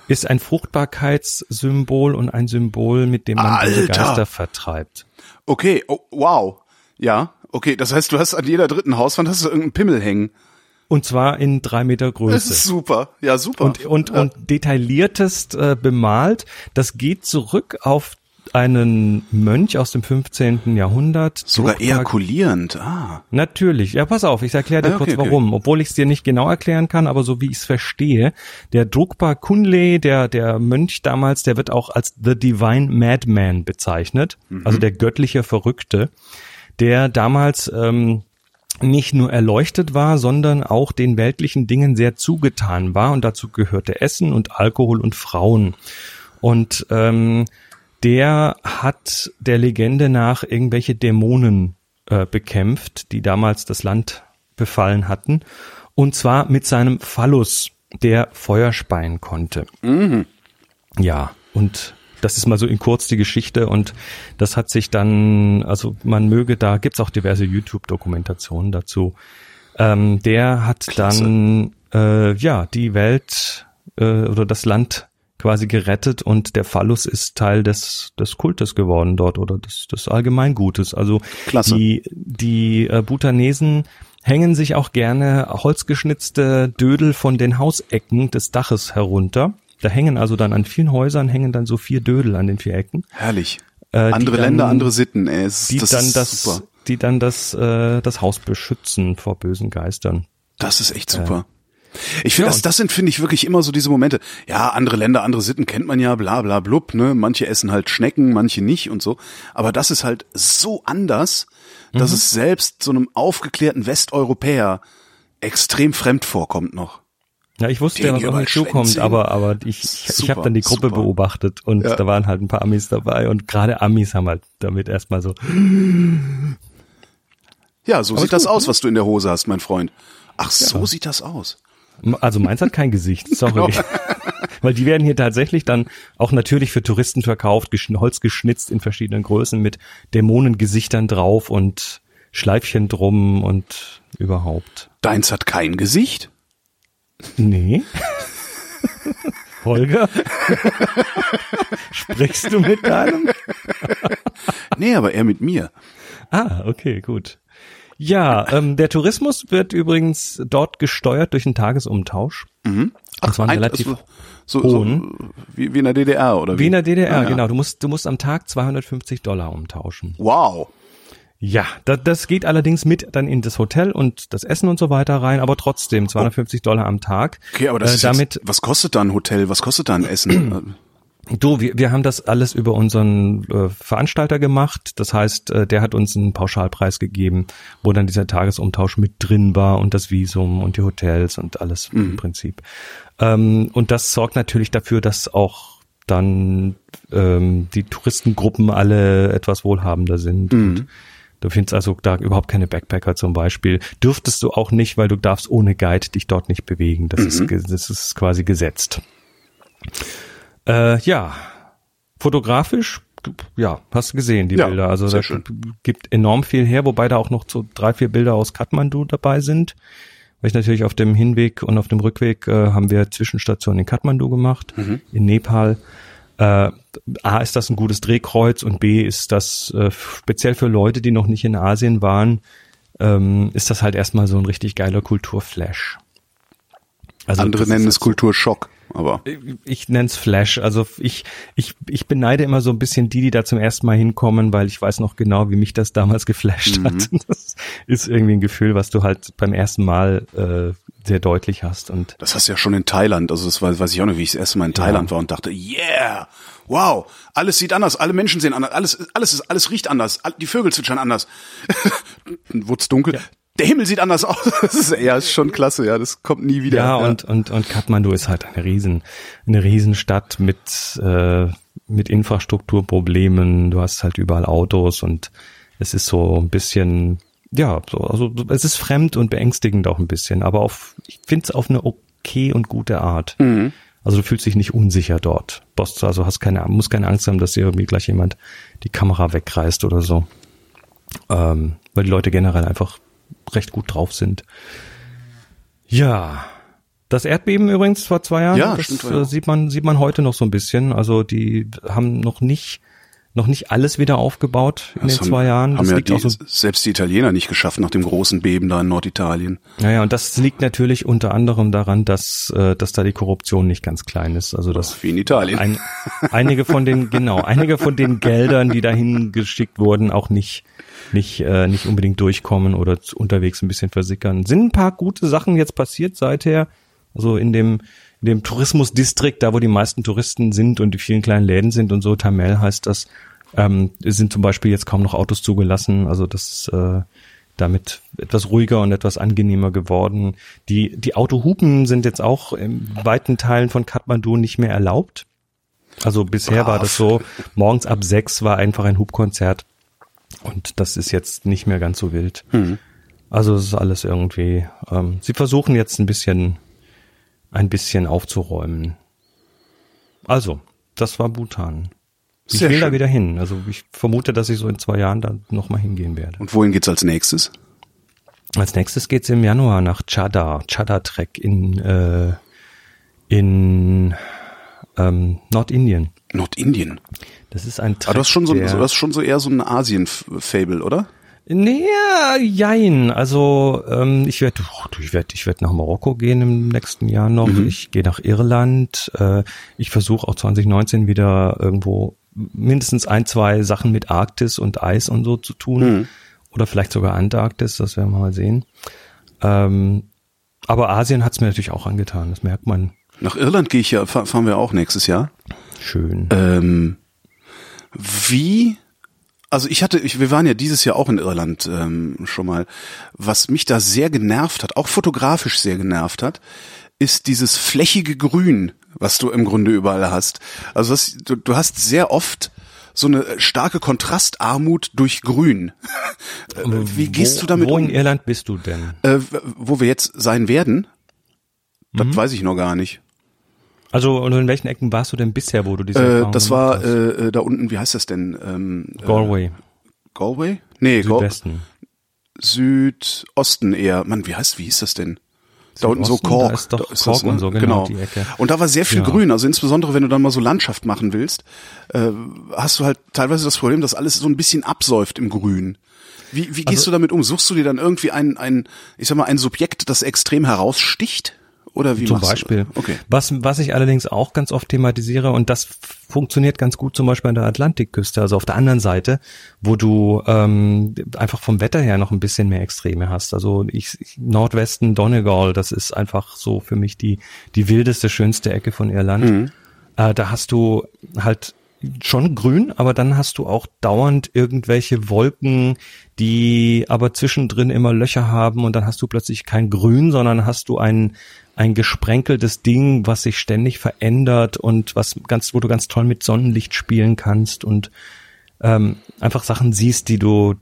Fruchtbarkeitssymbol und ein Symbol, mit dem man böse Geister vertreibt. Okay, oh, wow. Ja, okay, das heißt, du hast an jeder dritten Hauswand hast du irgendeinen Pimmel hängen. Und zwar in 3 Meter Größe. Das ist super, ja super. Und detailliertest bemalt. Das geht zurück auf einen Mönch aus dem 15. Jahrhundert. Sogar ejakulierend, Natürlich. Ja, pass auf, ich erkläre dir kurz warum. Obwohl ich es dir nicht genau erklären kann, aber so wie ich es verstehe. Der Drukpa Kunle, der Mönch damals, der wird auch als The Divine Madman bezeichnet. Also der göttliche Verrückte, der damals nicht nur erleuchtet war, sondern auch den weltlichen Dingen sehr zugetan war. Und dazu gehörte Essen und Alkohol und Frauen. Und der hat der Legende nach irgendwelche Dämonen bekämpft, die damals das Land befallen hatten. Und zwar mit seinem Phallus, der Feuer speien konnte. Ja, und das ist mal so in kurz die Geschichte und das hat sich dann, also man möge, da gibt's auch diverse YouTube-Dokumentationen dazu. Der hat Klasse. Dann die Welt oder das Land quasi gerettet und der Phallus ist Teil des Kultes geworden dort oder des Allgemeingutes. Also Klasse. Die Bhutanesen hängen sich auch gerne holzgeschnitzte Dödel von den Hausecken des Daches herunter. Da hängen also dann an vielen Häusern hängen dann so 4 Dödel an den 4 Ecken. Herrlich. Andere Länder, andere Sitten. Super. Die dann das Haus beschützen vor bösen Geistern. Das ist echt super. Ich finde, das sind, finde ich, wirklich immer so diese Momente. Ja, andere Länder, andere Sitten kennt man ja, bla bla blub, ne? Manche essen halt Schnecken, manche nicht und so. Aber das ist halt so anders, dass es selbst so einem aufgeklärten Westeuropäer extrem fremd vorkommt noch. Ja, ich wusste ja, was auf mich zukommt, aber ich habe dann die Gruppe beobachtet und da waren halt ein paar Amis dabei und gerade Amis haben halt damit erstmal so. Ja, so sieht das aus, was du in der Hose hast, mein Freund. Ach, so sieht das aus. Also meins hat kein Gesicht, sorry. Genau. Weil die werden hier tatsächlich dann auch natürlich für Touristen verkauft, Holz geschnitzt in verschiedenen Größen mit Dämonengesichtern drauf und Schleifchen drum und überhaupt. Deins hat kein Gesicht? Nee. Holger? Sprichst du mit deinem? Nee, aber er mit mir. Ah, okay, gut. Ja, der Tourismus wird übrigens dort gesteuert durch einen Tagesumtausch. Ach, und zwar relativ hohen. Wie in der DDR, oder wie? Wie in der DDR, genau. Du musst am Tag $250 umtauschen. Wow. Ja, das geht allerdings mit dann in das Hotel und das Essen und so weiter rein, aber trotzdem $250 am Tag. Okay, aber das ist damit. Was kostet da ein Hotel? Was kostet da ein Essen? Du, wir haben das alles über unseren Veranstalter gemacht. Das heißt, der hat uns einen Pauschalpreis gegeben, wo dann dieser Tagesumtausch mit drin war und das Visum und die Hotels und alles im Prinzip. Und das sorgt natürlich dafür, dass auch dann die Touristengruppen alle etwas wohlhabender sind. Und du findest also da überhaupt keine Backpacker zum Beispiel. Dürftest du auch nicht, weil du darfst ohne Guide dich dort nicht bewegen. Das ist quasi gesetzt. Ja, fotografisch ja, hast du gesehen, die Ja, Bilder. Also sehr da schön. gibt enorm viel her, wobei da auch noch so 3-4 Bilder aus Kathmandu dabei sind. Weil ich natürlich auf dem Hinweg und auf dem Rückweg haben wir Zwischenstationen in Kathmandu gemacht, in Nepal. A, ist das ein gutes Drehkreuz und B, ist das speziell für Leute, die noch nicht in Asien waren, ist das halt erstmal so ein richtig geiler Kulturflash. Also Andere nennen es Kulturschock, aber ich nenn's Flash. Also ich beneide immer so ein bisschen die da zum ersten Mal hinkommen, weil ich weiß noch genau, wie mich das damals geflasht hat. Das ist irgendwie ein Gefühl, was du halt beim ersten Mal sehr deutlich hast. Und das hast du ja schon in Thailand. Also das weiß ich auch noch, wie ich das erste Mal in Thailand war und dachte, yeah, wow, alles sieht anders, alle Menschen sehen anders, alles riecht anders, die Vögel zwitschern anders. Dann wurd's dunkel. Ja. Der Himmel sieht anders aus. Das ist schon klasse, ja. Das kommt nie wieder. Ja, und Kathmandu ist halt eine Riesenstadt mit Infrastrukturproblemen. Du hast halt überall Autos und es ist so ein bisschen, ja, so, also es ist fremd und beängstigend auch ein bisschen, aber ich finde es auf eine okay und gute Art. Also du fühlst dich nicht unsicher dort. Also musst keine Angst haben, dass dir irgendwie gleich jemand die Kamera wegreißt oder so. Weil die Leute generell einfach recht gut drauf sind. Ja, das Erdbeben übrigens vor 2 Jahren, ja, das stimmt, sieht man heute noch so ein bisschen. Also die haben noch nicht alles wieder aufgebaut in den 2 Jahren. Das das haben ja selbst die Italiener nicht geschafft nach dem großen Beben da in Norditalien. Naja, und das liegt natürlich unter anderem daran, dass da die Korruption nicht ganz klein ist. Also dass wie in Italien. Einige von den Geldern, die dahin geschickt wurden, auch nicht unbedingt durchkommen oder unterwegs ein bisschen versickern. Sind ein paar gute Sachen jetzt passiert seither. Also in dem Tourismusdistrikt, da wo die meisten Touristen sind und die vielen kleinen Läden sind und so, Tamel heißt das, sind zum Beispiel jetzt kaum noch Autos zugelassen. Also das damit etwas ruhiger und etwas angenehmer geworden. Die Autohupen sind jetzt auch in weiten Teilen von Kathmandu nicht mehr erlaubt. Also bisher war das so, morgens ab 6 war einfach ein Hubkonzert. Und das ist jetzt nicht mehr ganz so wild. Also es ist alles irgendwie, sie versuchen jetzt ein bisschen aufzuräumen. Also, das war Bhutan. Ich will da wieder hin. Also ich vermute, dass ich so in 2 Jahren da nochmal hingehen werde. Und wohin geht's als nächstes? Als nächstes geht's im Januar nach Chadha-Trek in Nordindien. Nordindien? Das ist ein Trek, aber das ist schon so eher so ein Asien-Fable, oder? Nee, jein. Also ich werd nach Marokko gehen im nächsten Jahr noch. Ich gehe nach Irland. Ich versuche auch 2019 wieder irgendwo mindestens 1-2 Sachen mit Arktis und Eis und so zu tun. Oder vielleicht sogar Antarktis, das werden wir mal sehen. Aber Asien hat's mir natürlich auch angetan, das merkt man. Nach Irland fahren wir auch nächstes Jahr. Schön. Also wir waren ja dieses Jahr auch in Irland schon mal. Was mich da sehr genervt hat, auch fotografisch sehr genervt hat, ist dieses flächige Grün, was du im Grunde überall hast. Also du hast sehr oft so eine starke Kontrastarmut durch Grün. Wie gehst du damit um? Wo in Irland bist du denn? Wo wir jetzt sein werden, das weiß ich noch gar nicht. Also und in welchen Ecken warst du denn bisher, wo du diese Erfahrung das war da unten, wie heißt das denn? Galway. Galway? Nee, Südwesten. Südosten eher. Mann, wie hieß das denn? Da unten so Cork. Da ist doch Cork und so, genau. Die Ecke. Und da war sehr viel Grün, also insbesondere wenn du dann mal so Landschaft machen willst, hast du halt teilweise das Problem, dass alles so ein bisschen absäuft im Grün. Wie gehst du damit um? Suchst du dir dann irgendwie ein Subjekt, das extrem heraussticht? Oder wie zum Beispiel. Okay. Was ich allerdings auch ganz oft thematisiere, und das funktioniert ganz gut zum Beispiel an der Atlantikküste, also auf der anderen Seite, wo du einfach vom Wetter her noch ein bisschen mehr Extreme hast. Also Nordwesten Donegal, das ist einfach so für mich die wildeste, schönste Ecke von Irland. Da hast du halt schon grün, aber dann hast du auch dauernd irgendwelche Wolken, die aber zwischendrin immer Löcher haben, und dann hast du plötzlich kein Grün, sondern hast du ein gesprenkeltes Ding, was sich ständig verändert und wo du ganz toll mit Sonnenlicht spielen kannst und einfach Sachen siehst, die nur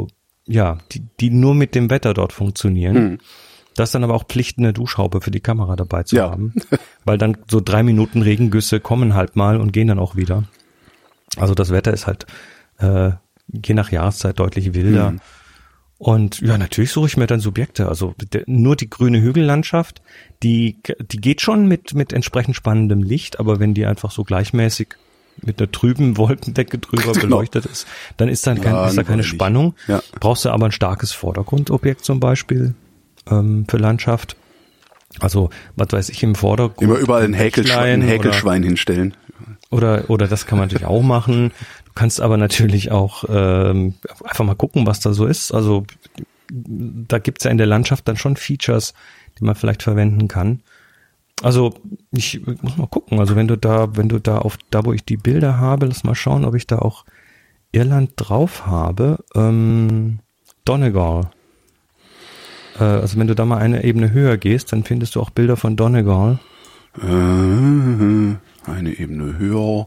mit dem Wetter dort funktionieren. Das ist dann aber auch Pflicht, eine Duschhaube für die Kamera dabei zu haben, weil dann so 3 Minuten Regengüsse kommen halt mal und gehen dann auch wieder. Also das Wetter ist halt je nach Jahreszeit deutlich wilder. Und ja, natürlich suche ich mir dann Subjekte. Also nur die grüne Hügellandschaft, die geht schon mit entsprechend spannendem Licht, aber wenn die einfach so gleichmäßig mit einer trüben Wolkendecke drüber beleuchtet ist, dann ist da keine Spannung. Ja. Brauchst du aber ein starkes Vordergrundobjekt zum Beispiel für Landschaft. Also, was weiß ich, im Vordergrund. Immer überall ein Häkelschwein hinstellen. Oder das kann man natürlich auch machen. Du kannst aber natürlich auch einfach mal gucken, was da so ist. Also da gibt's ja in der Landschaft dann schon Features, die man vielleicht verwenden kann. Also ich muss mal gucken. Also wenn du da wo ich die Bilder habe, lass mal schauen, ob ich da auch Irland drauf habe. Donegal. Also wenn du da mal eine Ebene höher gehst, dann findest du auch Bilder von Donegal. Eine Ebene höher.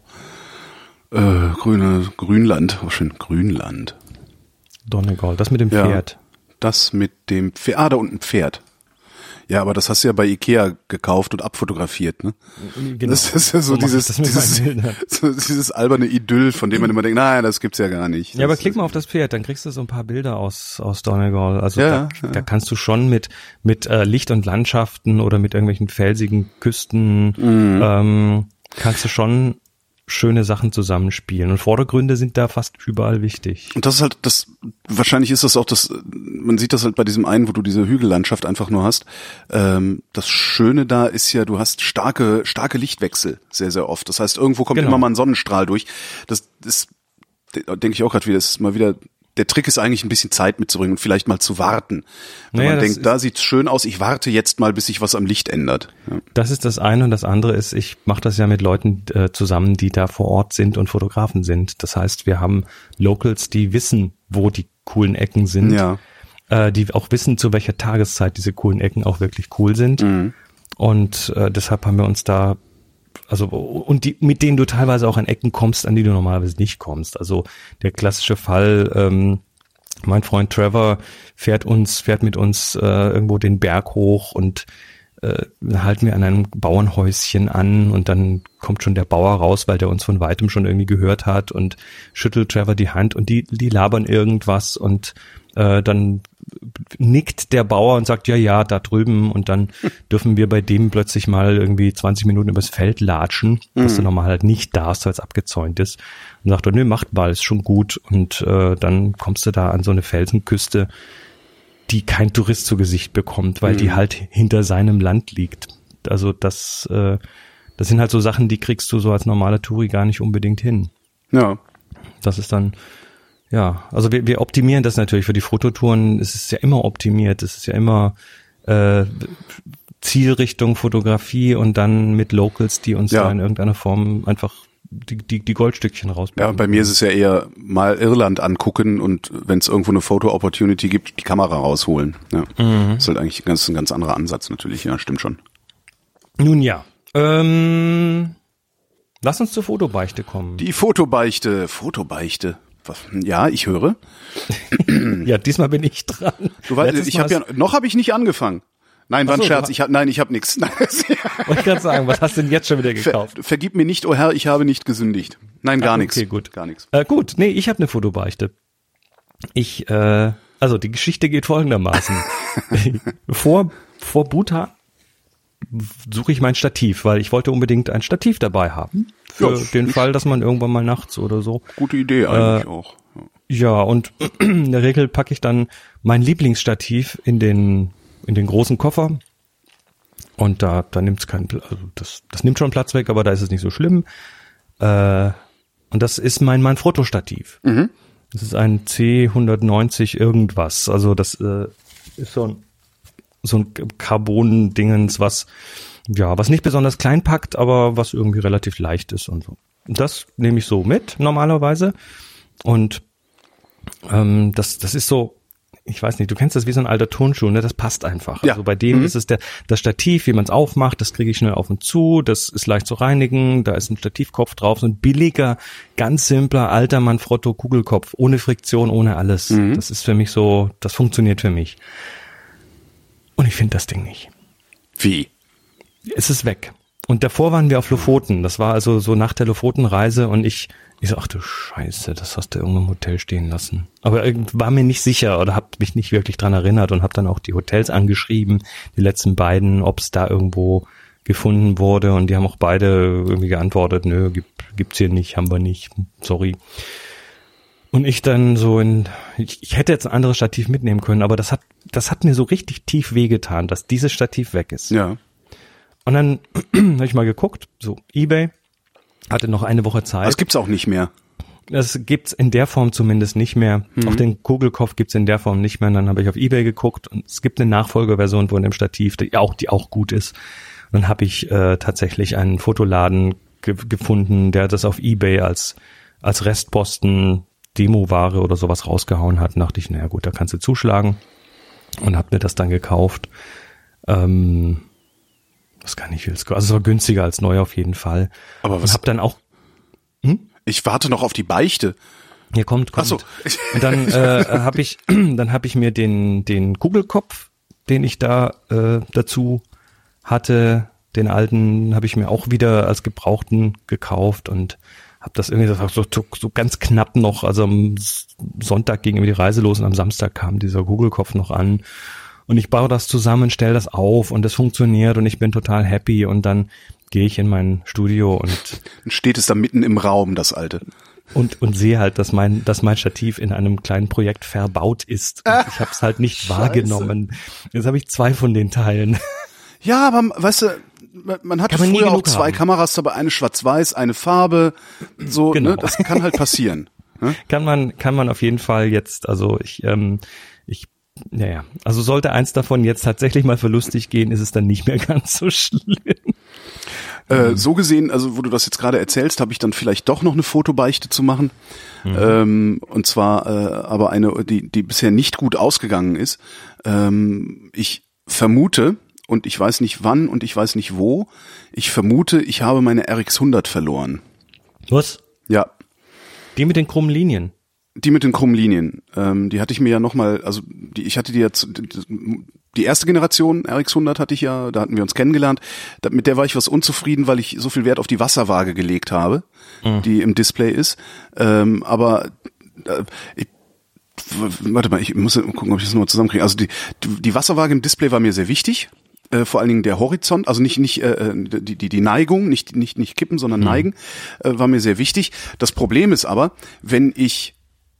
Grünland. Oh, schön, Grünland. Donegal, das mit dem Pferd. Das mit dem Pferd. Da unten Pferd. Ja, aber das hast du ja bei Ikea gekauft und abfotografiert, ne? Genau. Das ist ja so dieses alberne Idyll, von dem man immer denkt, nein, das gibt's ja gar nicht. Ja, aber klick mal auf das Pferd, dann kriegst du so ein paar Bilder aus Donegal. Also da kannst du schon mit Licht und Landschaften oder mit irgendwelchen felsigen Küsten kannst du schon schöne Sachen zusammenspielen. Und Vordergründe sind da fast überall wichtig. Und das ist halt wahrscheinlich ist das auch man sieht das halt bei diesem einen, wo du diese Hügellandschaft einfach nur hast. Das Schöne da ist ja, du hast starke Lichtwechsel sehr, sehr oft. Das heißt, irgendwo kommt immer mal ein Sonnenstrahl durch. Das ist, denke ich auch gerade wieder, das ist mal wieder, der Trick ist eigentlich ein bisschen Zeit mitzubringen und vielleicht mal zu warten. Wenn man denkt, da sieht's schön aus, ich warte jetzt mal, bis sich was am Licht ändert. Ja. Das ist das eine und das andere ist, ich mache das ja mit Leuten zusammen, die da vor Ort sind und Fotografen sind. Das heißt, wir haben Locals, die wissen, wo die coolen Ecken sind, die auch wissen, zu welcher Tageszeit diese coolen Ecken auch wirklich cool sind. Und deshalb haben wir uns da mit denen du teilweise auch an Ecken kommst, an die du normalerweise nicht kommst. Also der klassische Fall, mein Freund Trevor fährt mit uns irgendwo den Berg hoch und halten wir an einem Bauernhäuschen an und dann kommt schon der Bauer raus, weil der uns von weitem schon irgendwie gehört hat und schüttelt Trevor die Hand und die labern irgendwas und dann nickt der Bauer und sagt, ja, da drüben und dann dürfen wir bei dem plötzlich mal irgendwie 20 Minuten übers Feld latschen, was du normal halt nicht darfst, weil es abgezäunt ist. Und sagt, nö, macht mal, ist schon gut und dann kommst du da an so eine Felsenküste, die kein Tourist zu Gesicht bekommt, weil die halt hinter seinem Land liegt. Also das sind halt so Sachen, die kriegst du so als normaler Touri gar nicht unbedingt hin. Ja. Das ist dann also wir optimieren das natürlich für die Fototouren. Es ist ja immer optimiert. Es ist ja immer Zielrichtung Fotografie und dann mit Locals, die uns da in irgendeiner Form einfach die Goldstückchen rausbringen. Ja, bei mir ist es ja eher mal Irland angucken und wenn es irgendwo eine Foto-Opportunity gibt, die Kamera rausholen. Ja. Das ist halt eigentlich ein ganz anderer Ansatz natürlich. Ja, stimmt schon. Nun ja. Lass uns zur Fotobeichte kommen. Die Fotobeichte. Ja, ich höre. Ja, diesmal bin ich dran. Du weißt, noch habe ich nicht angefangen. Nein, war ein Scherz. Ich habe nichts. Wollte ich gerade sagen, was hast du denn jetzt schon wieder gekauft? Vergib mir nicht, oh Herr, ich habe nicht gesündigt. Nein, gar nichts. Okay, gut. Gar nichts. Gut, nee, ich habe eine Fotobeichte. Also die Geschichte geht folgendermaßen. Vor Bhutan suche ich mein Stativ, weil ich wollte unbedingt ein Stativ dabei haben. Für den Fall, dass man irgendwann mal nachts oder so. Gute Idee eigentlich auch. Ja, und in der Regel packe ich dann mein Lieblingsstativ in den großen Koffer. Und da nimmt's keinen Platz, also das nimmt schon Platz weg, aber da ist es nicht so schlimm. Und das ist mein Fotostativ. Das ist ein C190 irgendwas. Also das ist so ein Carbon-Dingens, was nicht besonders klein packt, aber was irgendwie relativ leicht ist und so. Und das nehme ich so mit normalerweise. Und das ist so, ich weiß nicht, du kennst das wie so ein alter Turnschuh, ne? Das passt einfach. Ja. Also bei dem ist es das Stativ, wie man es aufmacht, das kriege ich schnell auf und zu, das ist leicht zu reinigen, da ist ein Stativkopf drauf, so ein billiger, ganz simpler, alter Manfrotto-Kugelkopf, ohne Friktion, ohne alles. Das ist für mich so, das funktioniert für mich. Und ich finde das Ding nicht. Wie? Es ist weg. Und davor waren wir auf Lofoten. Das war also so nach der Lofotenreise und ich so, ach du Scheiße, das hast du irgendwo im Hotel stehen lassen. Aber war mir nicht sicher oder hab mich nicht wirklich dran erinnert und hab dann auch die Hotels angeschrieben, die letzten beiden, ob es da irgendwo gefunden wurde und die haben auch beide irgendwie geantwortet, nö, gibt's hier nicht, haben wir nicht, sorry. Und ich dann so ich hätte jetzt ein anderes Stativ mitnehmen können, aber das hat mir so richtig tief wehgetan, dass dieses Stativ weg ist. Ja. Und dann habe ich mal geguckt, so eBay, hatte noch eine Woche Zeit. Das gibt's auch nicht mehr. Das gibt's in der Form zumindest nicht mehr. Auch den Kugelkopf gibt's in der Form nicht mehr. Und dann habe ich auf eBay geguckt und es gibt eine Nachfolgerversion von dem Stativ, die auch gut ist. Und dann habe ich tatsächlich einen Fotoladen gefunden, der das auf eBay als Restposten Demoware oder sowas rausgehauen hat. Und dachte ich, naja gut, da kannst du zuschlagen. Und hab mir das dann gekauft. Das kann nicht viel. Also es war günstiger als neu auf jeden Fall. Aber was? Und hab dann auch. Ich warte noch auf die Beichte. Hier kommt. Ach so. Und dann habe ich mir den Kugelkopf, den ich da dazu hatte, den alten, habe ich mir auch wieder als gebrauchten gekauft und habe das irgendwie so ganz knapp noch. Also am Sonntag ging irgendwie die Reise los und am Samstag kam dieser Kugelkopf noch an. Und ich baue das zusammen, stelle das auf und das funktioniert und ich bin total happy und dann gehe ich in mein Studio und Dann steht es da mitten im Raum, das alte. und sehe halt, dass mein Stativ in einem kleinen Projekt verbaut ist. Und ich habe es halt nicht wahrgenommen. Jetzt habe ich 2 von den Teilen. Ja, aber weißt du, man hatte Kann man nie früher auch genug 2 haben. Kameras dabei, eine schwarz-weiß, eine Farbe, so, Genau. ne, das kann halt passieren. Ne? Kann man auf jeden Fall jetzt, also also sollte eins davon jetzt tatsächlich mal verlustig gehen, ist es dann nicht mehr ganz so schlimm. So gesehen, also wo du das jetzt gerade erzählst, habe ich dann vielleicht doch noch eine Fotobeichte zu machen. Und zwar aber eine, die bisher nicht gut ausgegangen ist. Ich vermute, und ich weiß nicht wann und ich weiß nicht wo, ich vermute, ich habe meine RX100 verloren. Was? Ja. Die mit den krummen Linien. Die mit den krummen Linien, die hatte ich mir ja nochmal, also ich hatte die jetzt, die erste Generation RX100 hatte ich ja, da hatten wir uns kennengelernt, mit der war ich was unzufrieden, weil ich so viel Wert auf die Wasserwaage gelegt habe, die im Display ist, aber warte mal, ich muss gucken, ob ich das nochmal zusammenkriege, also die Wasserwaage im Display war mir sehr wichtig, vor allen Dingen der Horizont, also nicht die Neigung, nicht kippen, sondern neigen, war mir sehr wichtig. Das Problem ist aber, wenn ich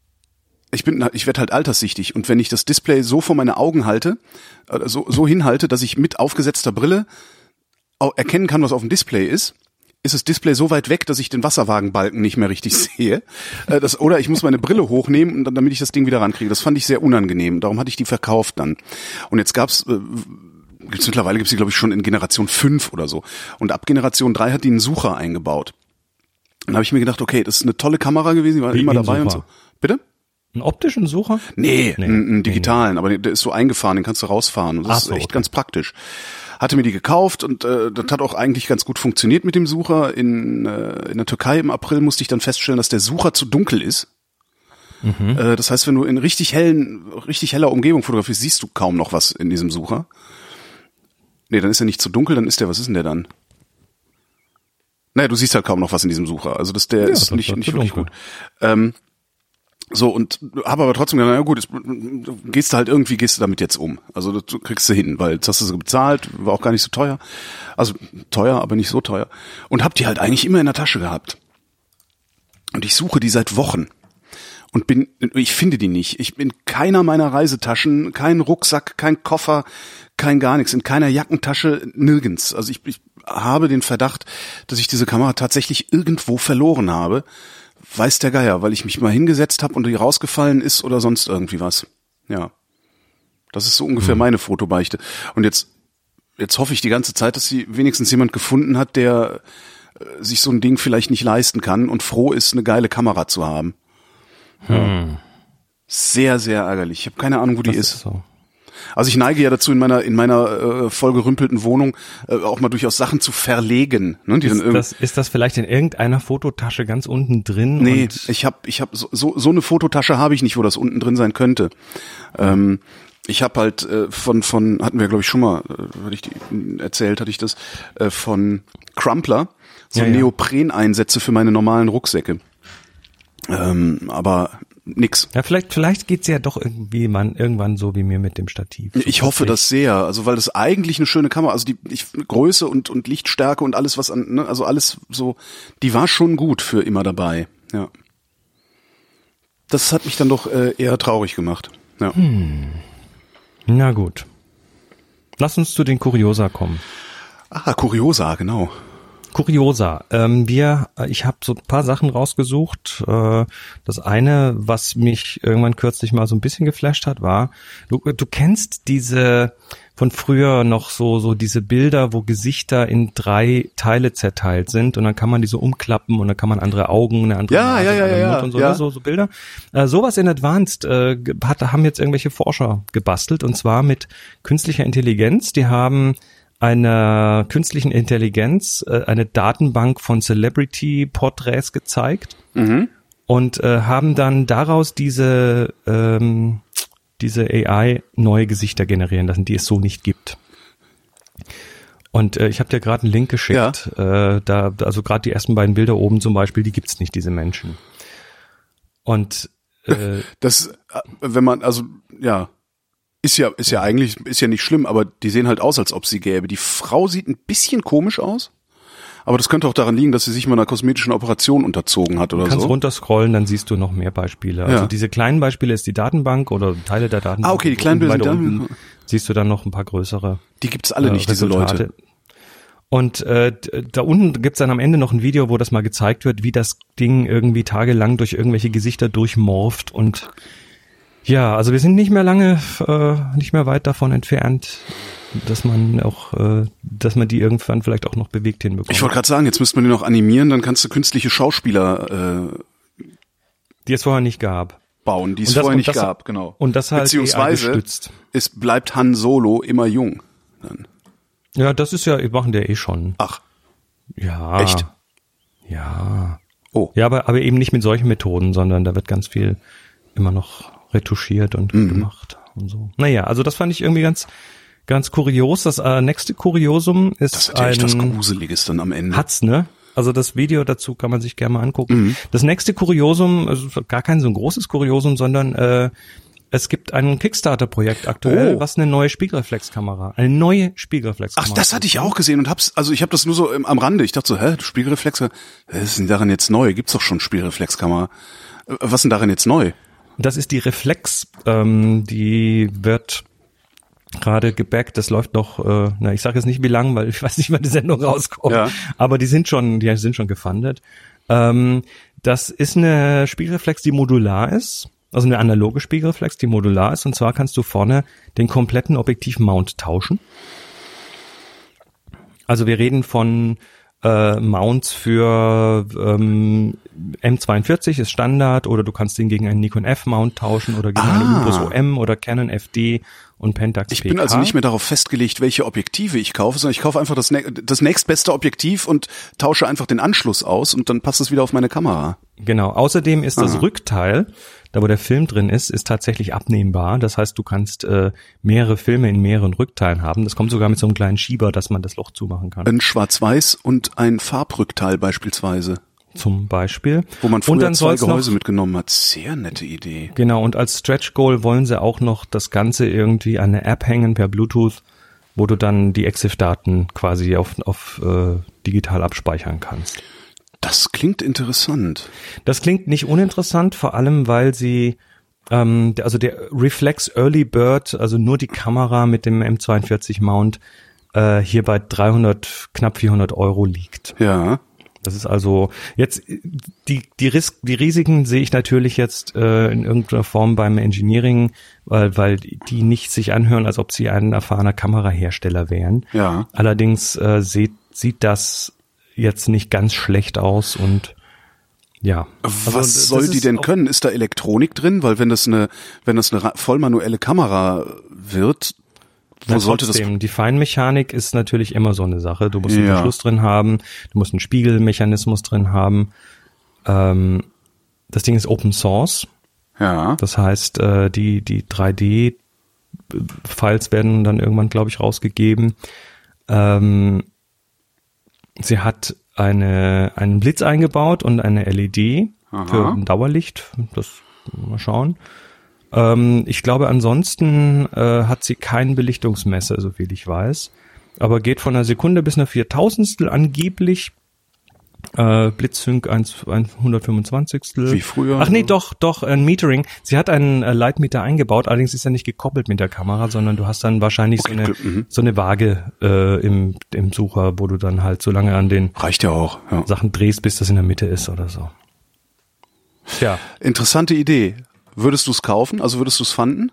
werde halt alterssichtig und wenn ich das Display so vor meine Augen halte, so hinhalte, dass ich mit aufgesetzter Brille erkennen kann, was auf dem Display ist das Display so weit weg, dass ich den Wasserwagenbalken nicht mehr richtig sehe. Oder ich muss meine Brille hochnehmen, und damit ich das Ding wieder rankriege. Das fand ich sehr unangenehm. Darum hatte ich die verkauft dann. Und jetzt mittlerweile gibt's die, glaube ich, schon in Generation 5 oder so. Und ab Generation 3 hat die einen Sucher eingebaut. Dann habe ich mir gedacht, okay, das ist eine tolle Kamera gewesen, die war immer dabei und so. Bitte? Einen optischen Sucher? Nee, einen digitalen, aber der ist so eingefahren, den kannst du rausfahren. Und das ist echt ganz praktisch. Hatte mir die gekauft und das hat auch eigentlich ganz gut funktioniert mit dem Sucher. In der Türkei im April musste ich dann feststellen, dass der Sucher zu dunkel ist. Das heißt, wenn du in richtig heller Umgebung fotografierst, siehst du kaum noch was in diesem Sucher. Nee, dann ist er nicht zu dunkel, dann ist der, was ist denn der dann? Naja, du siehst halt kaum noch was in diesem Sucher. Also ist nicht wirklich gut. So, und habe aber trotzdem gedacht, na gut, gehst du damit jetzt um. Also das kriegst du hin, weil jetzt hast du sie bezahlt, war auch gar nicht so teuer. Also teuer, aber nicht so teuer. Und hab die halt eigentlich immer in der Tasche gehabt. Und ich suche die seit Wochen. Und ich finde die nicht. Ich bin keiner meiner Reisetaschen, kein Rucksack, kein Koffer, kein gar nichts, in keiner Jackentasche, nirgends. Also ich habe den Verdacht, dass ich diese Kamera tatsächlich irgendwo verloren habe. Weiß der Geier, weil ich mich mal hingesetzt habe und die rausgefallen ist oder sonst irgendwie was. Ja. Das ist so ungefähr meine Fotobeichte. Und jetzt hoffe ich die ganze Zeit, dass sie wenigstens jemand gefunden hat, der sich so ein Ding vielleicht nicht leisten kann und froh ist, eine geile Kamera zu haben. Ja. Sehr, sehr ärgerlich. Ich habe keine Ahnung, wo die ist. So. Also ich neige ja dazu, in meiner vollgerümpelten Wohnung auch mal durchaus Sachen zu verlegen. Ne, Ist das vielleicht in irgendeiner Fototasche ganz unten drin? Nee, ich hab so eine Fototasche habe ich nicht, wo das unten drin sein könnte. Ich habe halt hatten wir glaube ich schon mal, hatte ich das, von Crumpler, so Neopreneinsätze für meine normalen Rucksäcke. Aber nix. Ja, vielleicht geht's ja doch irgendwann so wie mir mit dem Stativ. So ich hoffe das sehr, also weil das eigentlich eine schöne Kamera, also Größe und Lichtstärke und alles was also alles so, die war schon gut für immer dabei, ja. Das hat mich dann doch eher traurig gemacht, ja. Na gut. Lass uns zu den Kuriosa kommen. Kuriosa, genau. Kuriosa. Ich habe so ein paar Sachen rausgesucht. Das eine, was mich irgendwann kürzlich mal so ein bisschen geflasht hat, war, du kennst diese von früher noch so diese Bilder, wo Gesichter in 3 Teile zerteilt sind und dann kann man die so umklappen und dann kann man andere Augen, eine andere Nase, einen Mund und so, ja. So Bilder. Sowas in Advanced haben jetzt irgendwelche Forscher gebastelt und zwar mit künstlicher Intelligenz. Die haben einer künstlichen Intelligenz eine Datenbank von Celebrity-Porträts gezeigt und haben dann daraus diese AI neue Gesichter generieren lassen, die es so nicht gibt. Und ich habe dir gerade einen Link geschickt. Ja. Also gerade die ersten beiden Bilder oben zum Beispiel, die gibt's nicht, diese Menschen. Und das, wenn man, also ja. Ist ja nicht schlimm, aber die sehen halt aus, als ob sie gäbe. Die Frau sieht ein bisschen komisch aus, aber das könnte auch daran liegen, dass sie sich mal einer kosmetischen Operation unterzogen hat oder so. Du kannst runterscrollen, dann siehst du noch mehr Beispiele. Also diese kleinen Beispiele ist die Datenbank oder Teile der Datenbank. Okay, die kleinen Bilder sind siehst du dann noch ein paar größere. Die gibt's alle nicht, Resultate. Diese Leute. Und da unten gibt's dann am Ende noch ein Video, wo das mal gezeigt wird, wie das Ding irgendwie tagelang durch irgendwelche Gesichter durchmorpht und ja, also wir sind nicht mehr weit davon entfernt, dass man die irgendwann vielleicht auch noch bewegt hinbekommt. Ich wollte gerade sagen, jetzt müsste man die noch animieren, dann kannst du künstliche Schauspieler die es vorher nicht gab. Bauen, die es vorher nicht gab, genau. Und das halt beziehungsweise gestützt. Es bleibt Han Solo immer jung. Dann. Ja, das ist ja, machen der schon. Ach. Ja. Echt? Ja. Oh. Ja, aber eben nicht mit solchen Methoden, sondern da wird ganz viel immer noch retuschiert und gemacht und so. Naja, also das fand ich irgendwie ganz, ganz kurios. Das nächste Kuriosum ist das ist ja echt was Gruseliges dann am Ende. Hat's, ne? Also das Video dazu kann man sich gerne mal angucken. Das nächste Kuriosum, also gar kein so ein großes Kuriosum, sondern es gibt ein Kickstarter-Projekt aktuell, was eine neue Spiegelreflexkamera. Ach, das hatte ich auch gesehen und ich habe das nur so am Rande. Ich dachte so, Spiegelreflexe, was ist denn daran jetzt neu? Gibt's doch schon Spiegelreflexkamera. Was ist denn daran jetzt neu? Das ist die Reflex, die wird gerade gebackt, das läuft noch, ich sage jetzt nicht wie lang, weil ich weiß nicht, wann die Sendung rauskommt, aber die sind schon gefundet. Das ist eine Spiegelreflex, die modular ist, also eine analoge Spiegelreflex, die modular ist, und zwar kannst du vorne den kompletten Objektivmount tauschen. Also wir reden von Mounts für M42 ist Standard, oder du kannst den gegen einen Nikon F-Mount tauschen oder gegen eine Olympus OM oder Canon FD und Pentax PK. Ich bin also nicht mehr darauf festgelegt, welche Objektive ich kaufe, sondern ich kaufe einfach das nächstbeste Objektiv und tausche einfach den Anschluss aus und dann passt es wieder auf meine Kamera. Genau. Außerdem ist das Rückteil, da wo der Film drin ist tatsächlich abnehmbar. Das heißt, du kannst mehrere Filme in mehreren Rückteilen haben. Das kommt sogar mit so einem kleinen Schieber, dass man das Loch zumachen kann. Ein Schwarz-Weiß und ein Farbrückteil beispielsweise. Zum Beispiel. Wo man früher 2 Gehäuse mitgenommen hat. Sehr nette Idee. Genau, und als Stretch Goal wollen sie auch noch das Ganze irgendwie an eine App hängen per Bluetooth, wo du dann die EXIF-Daten quasi auf digital abspeichern kannst. Das klingt interessant. Das klingt nicht uninteressant, vor allem weil sie, also der Reflex Early Bird, also nur die Kamera mit dem M42 Mount, hier bei knapp 400 € liegt. Ja. Das ist also jetzt die Risiken sehe ich natürlich jetzt in irgendeiner Form beim Engineering, weil die nicht sich anhören, als ob sie ein erfahrener Kamerahersteller wären. Ja. Allerdings sieht das jetzt nicht ganz schlecht aus und ja. Also was soll die denn können? Ist da Elektronik drin? Weil wenn das eine voll manuelle Kamera wird, wo sollte das? Die Feinmechanik ist natürlich immer so eine Sache. Du musst einen Verschluss drin haben, du musst einen Spiegelmechanismus drin haben. Das Ding ist Open Source. Ja. Das heißt, die 3D Files werden dann irgendwann, glaube ich, rausgegeben. Sie hat einen Blitz eingebaut und eine LED für ein Dauerlicht. Das mal schauen. Ich glaube, ansonsten hat sie kein Belichtungsmesser, soviel ich weiß. Aber geht von einer Sekunde bis einer 4.000stel angeblich. Blitzsync 125. Wie früher? Ach nee, doch, ein Metering. Sie hat einen Leitmeter eingebaut, allerdings ist er nicht gekoppelt mit der Kamera, sondern du hast dann wahrscheinlich so eine Waage im Sucher, wo du dann halt so lange an den reicht ja auch, ja. Sachen drehst, bis das in der Mitte ist oder so. Ja. Interessante Idee. Würdest du es kaufen? Also würdest du es fanden?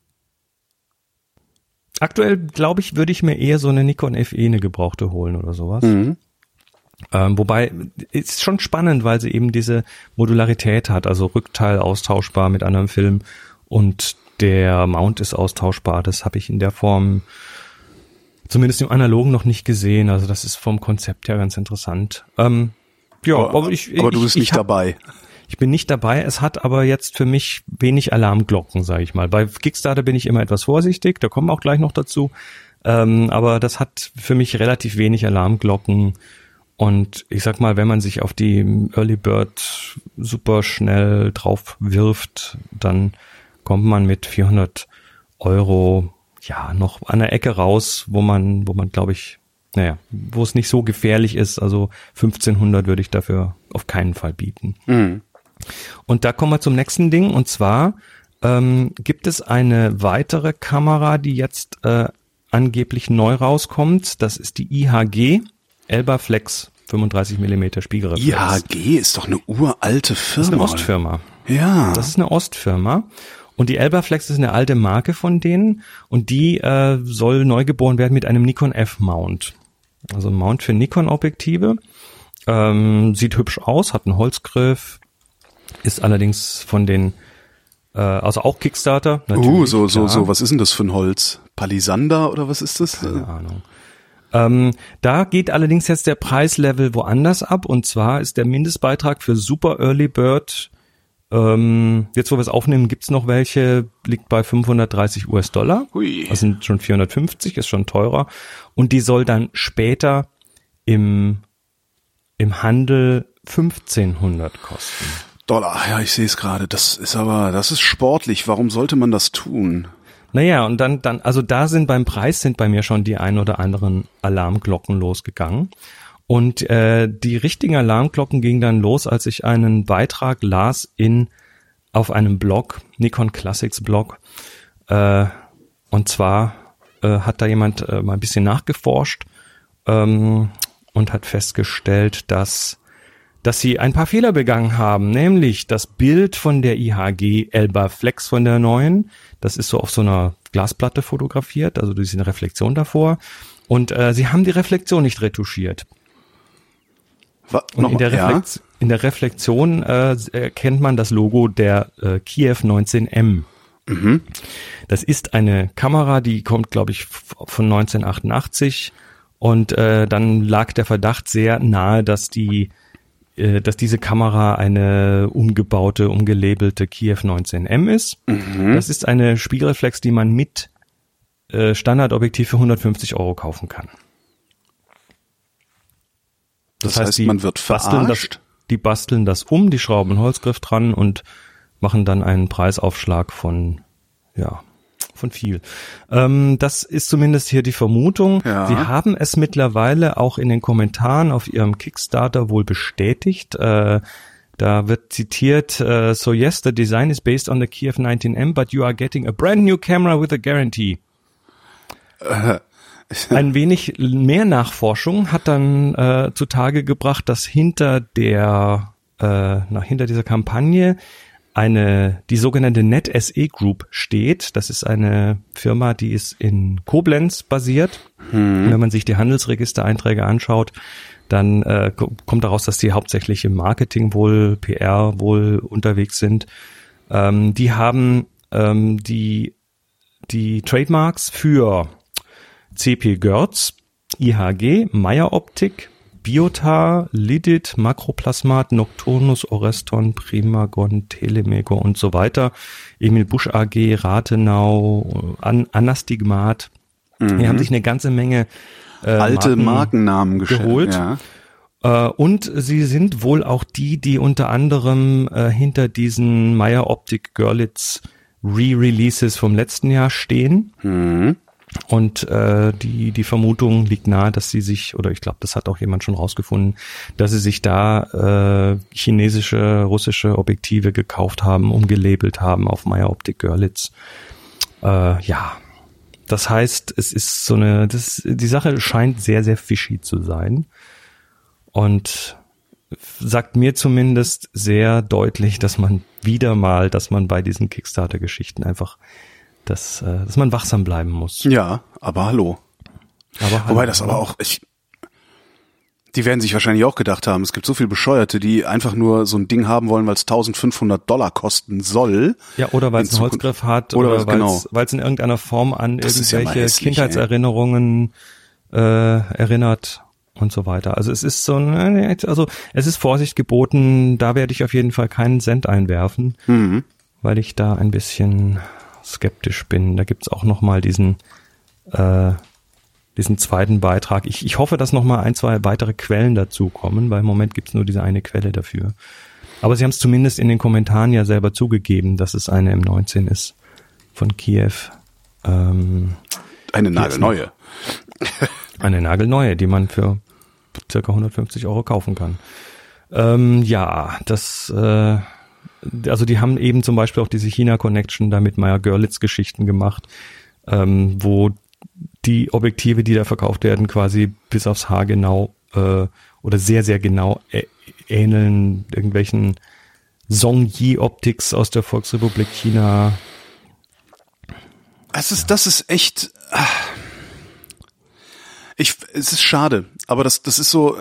Aktuell, glaube ich, würde ich mir eher so eine Nikon FE, eine gebrauchte holen oder sowas. Mhm. Wobei, ist schon spannend, weil sie eben diese Modularität hat, also Rückteil austauschbar mit anderem Film und der Mount ist austauschbar. Das habe ich in der Form zumindest im Analogen noch nicht gesehen. Also das ist vom Konzept her ganz interessant. Aber du bist nicht dabei. Ich bin nicht dabei. Es hat aber jetzt für mich wenig Alarmglocken, sage ich mal. Bei Kickstarter bin ich immer etwas vorsichtig. Da kommen wir auch gleich noch dazu. Aber das hat für mich relativ wenig Alarmglocken. Und ich sag mal, wenn man sich auf die Early Bird super schnell drauf wirft, dann kommt man mit 400 € ja noch an der Ecke raus, wo man glaube ich, wo es nicht so gefährlich ist. Also 1.500 würde ich dafür auf keinen Fall bieten. Mhm. Und da kommen wir zum nächsten Ding. Und zwar gibt es eine weitere Kamera, die jetzt angeblich neu rauskommt. Das ist die IHG. Elbaflex 35mm Spiegelreflex. IHG ist doch eine uralte Firma. Das ist eine Ostfirma. Ja. Das ist eine Ostfirma. Und die Elbaflex ist eine alte Marke von denen. Und die soll neu geboren werden mit einem Nikon F-Mount. Also ein Mount für Nikon-Objektive. Sieht hübsch aus, hat einen Holzgriff. Ist allerdings von den, also auch Kickstarter. Natürlich, so, was ist denn das für ein Holz? Palisander oder was ist das? Keine Ahnung. Da geht allerdings jetzt der Preislevel woanders ab und zwar ist der Mindestbeitrag für Super Early Bird, jetzt wo wir es aufnehmen, gibt's noch welche, liegt bei $530. Hui. Das sind schon 450, ist schon teurer und die soll dann später im Handel 1.500 kosten. Dollar, ja, ich sehe es gerade. Das ist sportlich. Warum sollte man das tun? Naja, und dann, also beim Preis sind bei mir schon die ein oder anderen Alarmglocken losgegangen. Und die richtigen Alarmglocken gingen dann los, als ich einen Beitrag las auf einem Blog, Nikon Classics Blog. Und zwar hat da jemand mal ein bisschen nachgeforscht und hat festgestellt, dass sie ein paar Fehler begangen haben, nämlich das Bild von der IHG Elbaflex von der neuen, das ist so auf so einer Glasplatte fotografiert, also du siehst eine Reflexion davor und sie haben die Reflexion nicht retuschiert. Und in der Reflexion erkennt man das Logo der Kiev 19M. Mhm. Das ist eine Kamera, die kommt, glaube ich, von 1988 und dann lag der Verdacht sehr nahe, dass diese Kamera eine umgelabelte Kiev 19M ist. Mhm. Das ist eine Spiegelreflex, die man mit Standardobjektiv für 150 € kaufen kann. Das heißt, man wird verarscht? Die basteln das um, die schrauben einen Holzgriff dran und machen dann einen Preisaufschlag von viel. Das ist zumindest hier die Vermutung. Ja. Sie haben es mittlerweile auch in den Kommentaren auf ihrem Kickstarter wohl bestätigt. Da wird zitiert, so yes, the design is based on the Kiev 19M, but you are getting a brand new camera with a guarantee. Ein wenig mehr Nachforschung hat dann zutage gebracht, dass hinter dieser Kampagne die sogenannte NetSE Group steht. Das ist eine Firma, die ist in Koblenz basiert. Wenn man sich die Handelsregistereinträge anschaut, dann kommt daraus, dass die hauptsächlich im Marketing PR unterwegs sind. Die haben die Trademarks für CP Görz, IHG, Meyer Optik, Biota, Lidit, Makroplasmat, Nocturnus, Oreston, Primagon, Telemego und so weiter. Emil Busch AG, Rathenau, Anastigmat. Die haben sich eine ganze Menge alte Markennamen geholt. Ja. Und sie sind wohl auch die unter anderem hinter diesen Meyer Optik Görlitz Re-Releases vom letzten Jahr stehen. Und die Vermutung liegt nahe, dass sie sich, oder ich glaube, das hat auch jemand schon rausgefunden, dass sie sich da chinesische, russische Objektive gekauft haben, umgelabelt haben auf Meyer Optik Görlitz. Ja, das heißt, es ist die Sache scheint sehr, sehr fishy zu sein und sagt mir zumindest sehr deutlich, dass man bei diesen Kickstarter-Geschichten einfach dass man wachsam bleiben muss. Ja, aber hallo. Wobei das aber auch, die werden sich wahrscheinlich auch gedacht haben, es gibt so viele Bescheuerte, die einfach nur so ein Ding haben wollen, weil es $1.500 kosten soll. Ja, oder weil es einen Holzgriff hat oder weil es in irgendeiner Form an irgendwelche Kindheitserinnerungen erinnert und so weiter. Also es ist es ist Vorsicht geboten, da werde ich auf jeden Fall keinen Cent einwerfen, weil ich da ein bisschen skeptisch bin. Da gibt's auch nochmal diesen zweiten Beitrag. Ich hoffe, dass nochmal 1, 2 weitere Quellen dazu kommen, weil im Moment gibt's nur diese eine Quelle dafür. Aber sie haben es zumindest in den Kommentaren ja selber zugegeben, dass es eine M19 ist von Kiew. Eine nagelneue. Eine nagelneue, die man für circa 150 € kaufen kann. Also die haben eben zum Beispiel auch diese China-Connection da mit Meyer-Görlitz-Geschichten gemacht, wo die Objektive, die da verkauft werden, quasi bis aufs Haar genau oder sehr, sehr genau ähneln irgendwelchen Zhongyi-Optics aus der Volksrepublik China. Das ist echt... es ist schade, aber das ist so...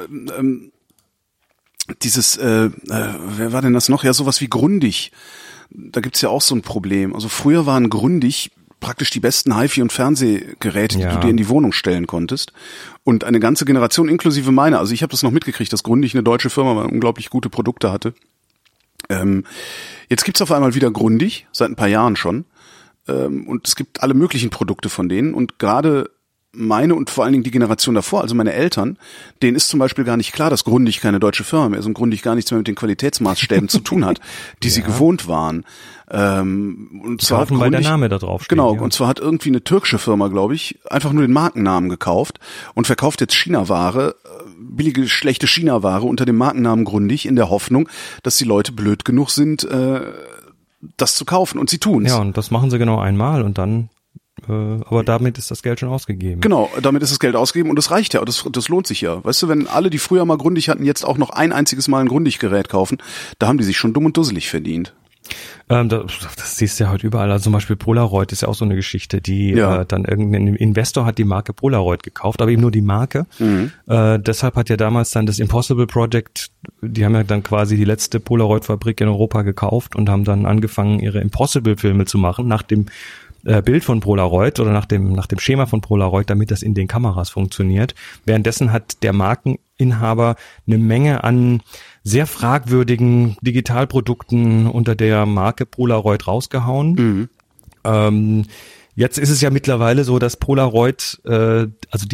Dieses, wer war denn das noch? Ja, sowas wie Grundig. Da gibt's ja auch so ein Problem. Also früher waren Grundig praktisch die besten HiFi- und Fernsehgeräte, die du dir in die Wohnung stellen konntest. Und eine ganze Generation, inklusive meiner, also ich habe das noch mitgekriegt, dass Grundig eine deutsche Firma war, unglaublich gute Produkte hatte. Jetzt gibt's auf einmal wieder Grundig, seit ein paar Jahren schon. Und es gibt alle möglichen Produkte von denen. Und gerade meine und vor allen Dingen die Generation davor, also meine Eltern, denen ist zum Beispiel gar nicht klar, dass Grundig keine deutsche Firma mehr ist und Grundig gar nichts mehr mit den Qualitätsmaßstäben zu tun hat, die sie gewohnt waren. Und zwar hat Grundig, weil der Name da drauf steht. Genau, und zwar hat irgendwie eine türkische Firma, glaube ich, einfach nur den Markennamen gekauft und verkauft jetzt China-Ware, billige, schlechte China-Ware unter dem Markennamen Grundig in der Hoffnung, dass die Leute blöd genug sind, das zu kaufen, und sie tun's. Ja, und das machen sie genau einmal und dann aber damit ist das Geld schon ausgegeben. Genau, damit ist das Geld ausgegeben und das reicht ja, das lohnt sich ja. Weißt du, wenn alle, die früher mal Grundig hatten, jetzt auch noch ein einziges Mal ein Grundig-Gerät kaufen, da haben die sich schon dumm und dusselig verdient. Das siehst du ja heute überall. Also zum Beispiel Polaroid ist ja auch so eine Geschichte, die dann irgendein Investor hat die Marke Polaroid gekauft, aber eben nur die Marke. Deshalb hat ja damals dann das Impossible Project, die haben ja dann quasi die letzte Polaroid-Fabrik in Europa gekauft und haben dann angefangen, ihre Impossible-Filme zu machen, nach dem Bild von Polaroid oder nach dem Schema von Polaroid, damit das in den Kameras funktioniert. Währenddessen hat der Markeninhaber eine Menge an sehr fragwürdigen Digitalprodukten unter der Marke Polaroid rausgehauen. Jetzt ist es ja mittlerweile so, dass Polaroid, also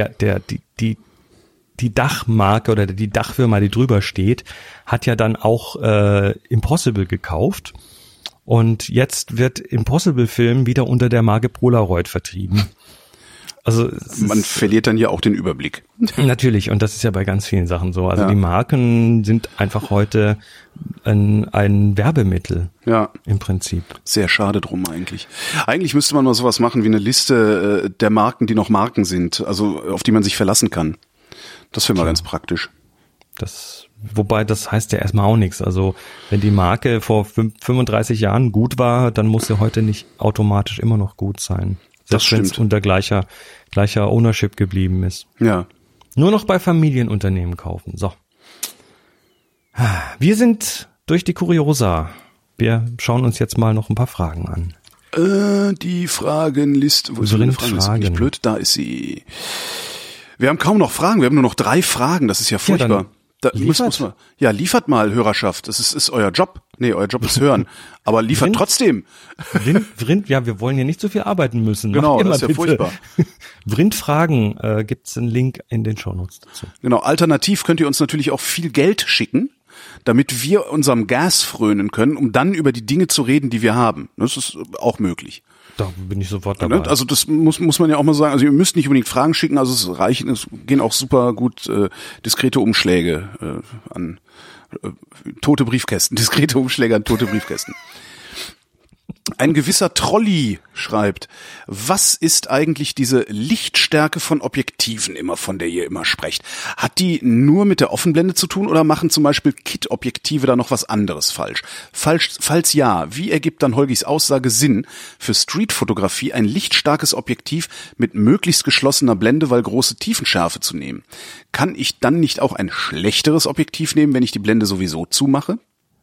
die Dachmarke oder die Dachfirma, die drüber steht, hat ja dann auch Impossible gekauft. Und jetzt wird Impossible-Film wieder unter der Marke Polaroid vertrieben. Also man verliert dann ja auch den Überblick. Natürlich, und das ist ja bei ganz vielen Sachen so. Also die Marken sind einfach heute ein Werbemittel. Ja. Im Prinzip. Sehr schade drum eigentlich. Eigentlich müsste man mal sowas machen wie eine Liste der Marken, die noch Marken sind, also auf die man sich verlassen kann. Das wäre mal ganz praktisch. Wobei, das heißt ja erstmal auch nichts. Also wenn die Marke vor 35 Jahren gut war, dann muss sie heute nicht automatisch immer noch gut sein. Selbst wenn es unter gleicher Ownership geblieben ist. Ja. Nur noch bei Familienunternehmen kaufen. So. Wir sind durch die Kuriosa. Wir schauen uns jetzt mal noch ein paar Fragen an. Die Fragenliste. Wo ist meine Fragenliste? Nicht blöd, da ist sie. Wir haben kaum noch Fragen, wir haben nur noch 3 Fragen, das ist ja furchtbar. Muss man, liefert mal, Hörerschaft, das ist euer Job. Nee, euer Job ist hören, aber liefert trotzdem. Wir wollen ja nicht so viel arbeiten müssen. Genau, das ist ja furchtbar. Vrindfragen, gibt's einen Link in den Shownotes dazu. Genau, alternativ könnt ihr uns natürlich auch viel Geld schicken, damit wir unserem Gas frönen können, um dann über die Dinge zu reden, die wir haben. Das ist auch möglich. Da bin ich sofort dabei. Also das muss man ja auch mal sagen. Also ihr müsst nicht unbedingt Fragen schicken, also es gehen auch super gut diskrete Umschläge an tote Briefkästen. Diskrete Umschläge an tote Briefkästen. Ein gewisser Trolli schreibt, was ist eigentlich diese Lichtstärke von Objektiven von der ihr immer sprecht? Hat die nur mit der Offenblende zu tun oder machen zum Beispiel Kit-Objektive da noch was anderes falsch? Falls ja, wie ergibt dann Holgis Aussage Sinn, für Streetfotografie ein lichtstarkes Objektiv mit möglichst geschlossener Blende, weil große Tiefenschärfe zu nehmen? Kann ich dann nicht auch ein schlechteres Objektiv nehmen, wenn ich die Blende sowieso zumache?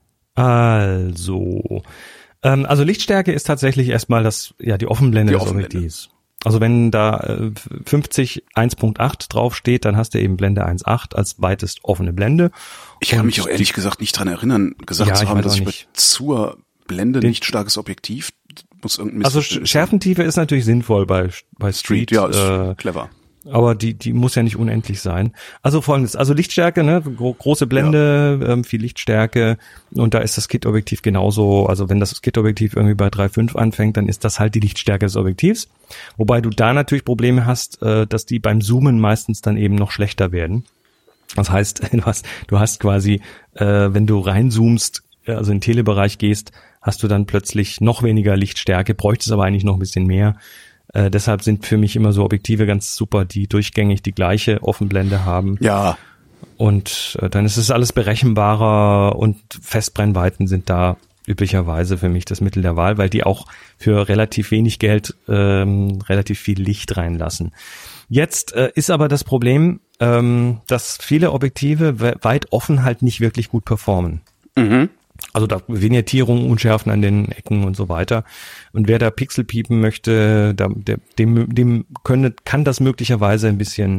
Also Lichtstärke ist tatsächlich erstmal die Offenblende des Objektivs. Also wenn da 50 1.8 draufsteht, dann hast du eben Blende 1.8 als weitest offene Blende. Ich kann mich auch ehrlich gesagt nicht dran erinnern, gesagt zu haben, dass ich zur Blende lichtstarkes Objektiv muss irgendein Also Schärfentiefe ist natürlich sinnvoll bei Street. Ja, ist clever. Aber die muss ja nicht unendlich sein. Also Folgendes, also Lichtstärke, ne, große Blende, viel Lichtstärke, und da ist das Kit-Objektiv genauso. Also wenn das Kit-Objektiv irgendwie bei 3,5 anfängt, dann ist das halt die Lichtstärke des Objektivs. Wobei du da natürlich Probleme hast, dass die beim Zoomen meistens dann eben noch schlechter werden. Das heißt, du hast quasi, wenn du reinzoomst, also in den Telebereich gehst, hast du dann plötzlich noch weniger Lichtstärke, bräuchtest aber eigentlich noch ein bisschen mehr. Deshalb sind für mich immer so Objektive ganz super, die durchgängig die gleiche Offenblende haben. Ja. Und dann ist es alles berechenbarer, und Festbrennweiten sind da üblicherweise für mich das Mittel der Wahl, weil die auch für relativ wenig Geld relativ viel Licht reinlassen. Jetzt ist aber das Problem, dass viele Objektive weit offen halt nicht wirklich gut performen. Mhm. Also da Vignettierung, Unschärfen an den Ecken und so weiter. Und wer da Pixel piepen möchte, dem kann das möglicherweise ein bisschen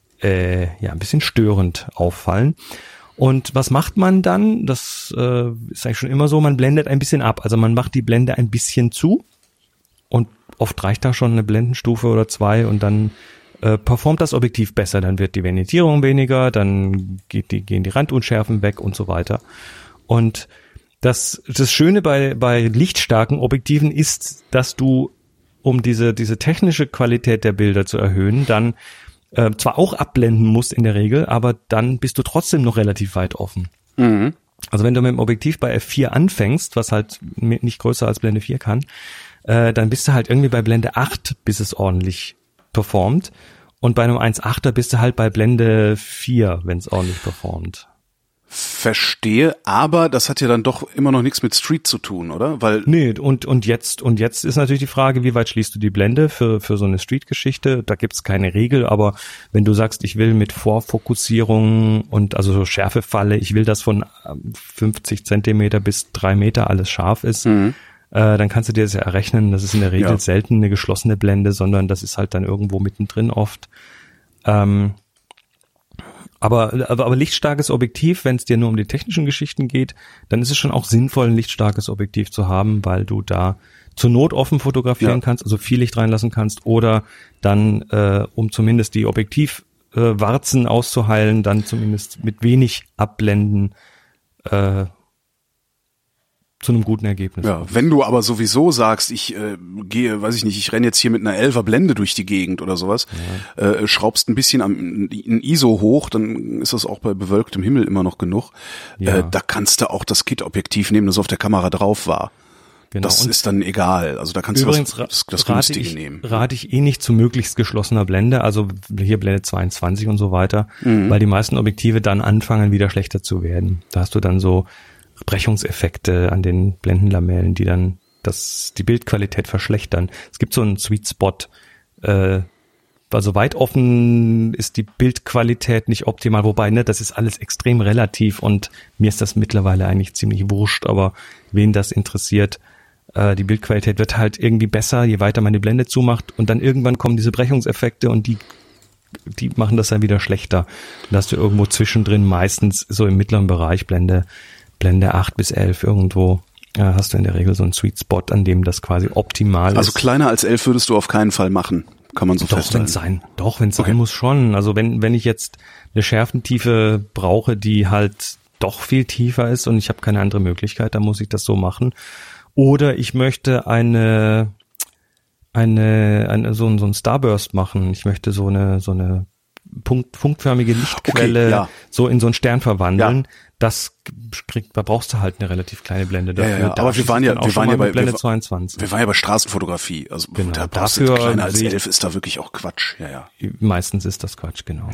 störend auffallen. Und was macht man dann? Das ist eigentlich schon immer so, man blendet ein bisschen ab. Also man macht die Blende ein bisschen zu, und oft reicht da schon eine Blendenstufe oder 2, und dann performt das Objektiv besser. Dann wird die Vignettierung weniger, dann gehen die Randunschärfen weg und so weiter. Und das Schöne bei lichtstarken Objektiven ist, dass du, um diese technische Qualität der Bilder zu erhöhen, dann zwar auch abblenden musst in der Regel, aber dann bist du trotzdem noch relativ weit offen. Mhm. Also wenn du mit dem Objektiv bei F4 anfängst, was halt nicht größer als Blende 4 kann, dann bist du halt irgendwie bei Blende 8, bis es ordentlich performt. Und bei einem 1.8er bist du halt bei Blende 4, wenn es ordentlich performt. Verstehe, aber das hat ja dann doch immer noch nichts mit Street zu tun, oder? Weil nee, und jetzt ist natürlich die Frage, wie weit schließt du die Blende für so eine Street-Geschichte? Da gibt's keine Regel, aber wenn du sagst, ich will mit Vorfokussierung und also so Schärfefalle, ich will, dass von 50 Zentimeter bis 3 Meter alles scharf ist, dann kannst du dir das ja errechnen. Das ist in der Regel selten eine geschlossene Blende, sondern das ist halt dann irgendwo mittendrin oft. Aber lichtstarkes Objektiv, wenn es dir nur um die technischen Geschichten geht, dann ist es schon auch sinnvoll, ein lichtstarkes Objektiv zu haben, weil du da zur Not offen fotografieren kannst, also viel Licht reinlassen kannst, oder dann, um zumindest die Objektivwarzen auszuheilen, dann zumindest mit wenig Abblenden zu einem guten Ergebnis. Ja, wenn du aber sowieso sagst, ich ich renne jetzt hier mit einer 11er Blende durch die Gegend oder sowas, schraubst ein bisschen ein ISO hoch, dann ist das auch bei bewölktem Himmel immer noch genug. Ja. Da kannst du auch das Kit-Objektiv nehmen, das auf der Kamera drauf war. Genau. Das ist dann egal. Also da kannst übrigens du das Günstige nehmen. Rate ich nicht zu möglichst geschlossener Blende, also hier Blende 22 und so weiter, weil die meisten Objektive dann anfangen, wieder schlechter zu werden. Da hast du dann so Brechungseffekte an den Blendenlamellen, die dann die Bildqualität verschlechtern. Es gibt so einen Sweet Spot, also weit offen ist die Bildqualität nicht optimal, wobei, das ist alles extrem relativ, und mir ist das mittlerweile eigentlich ziemlich wurscht, aber wen das interessiert, die Bildqualität wird halt irgendwie besser, je weiter man die Blende zumacht, und dann irgendwann kommen diese Brechungseffekte, und die die machen das dann wieder schlechter. Da hast du irgendwo zwischendrin meistens so im mittleren Bereich Blende 8 bis 11 irgendwo hast du in der Regel so einen Sweet Spot, an dem das quasi optimal ist. Also kleiner als 11 würdest du auf keinen Fall machen, kann man so festhalten. Wenn es sein muss schon. Also wenn ich jetzt eine Schärfentiefe brauche, die halt doch viel tiefer ist und ich habe keine andere Möglichkeit, dann muss ich das so machen. Oder ich möchte so ein Starburst machen. Ich möchte so eine punktförmige Lichtquelle so in so einen Stern verwandeln. Ja. Da brauchst du halt eine relativ kleine Blende dafür. Ja. Aber wir waren ja bei Blende 22. Wir waren ja bei Straßenfotografie. Also genau, da brauchst du kleiner als 11 ist da wirklich auch Quatsch. Ja. Meistens ist das Quatsch, genau.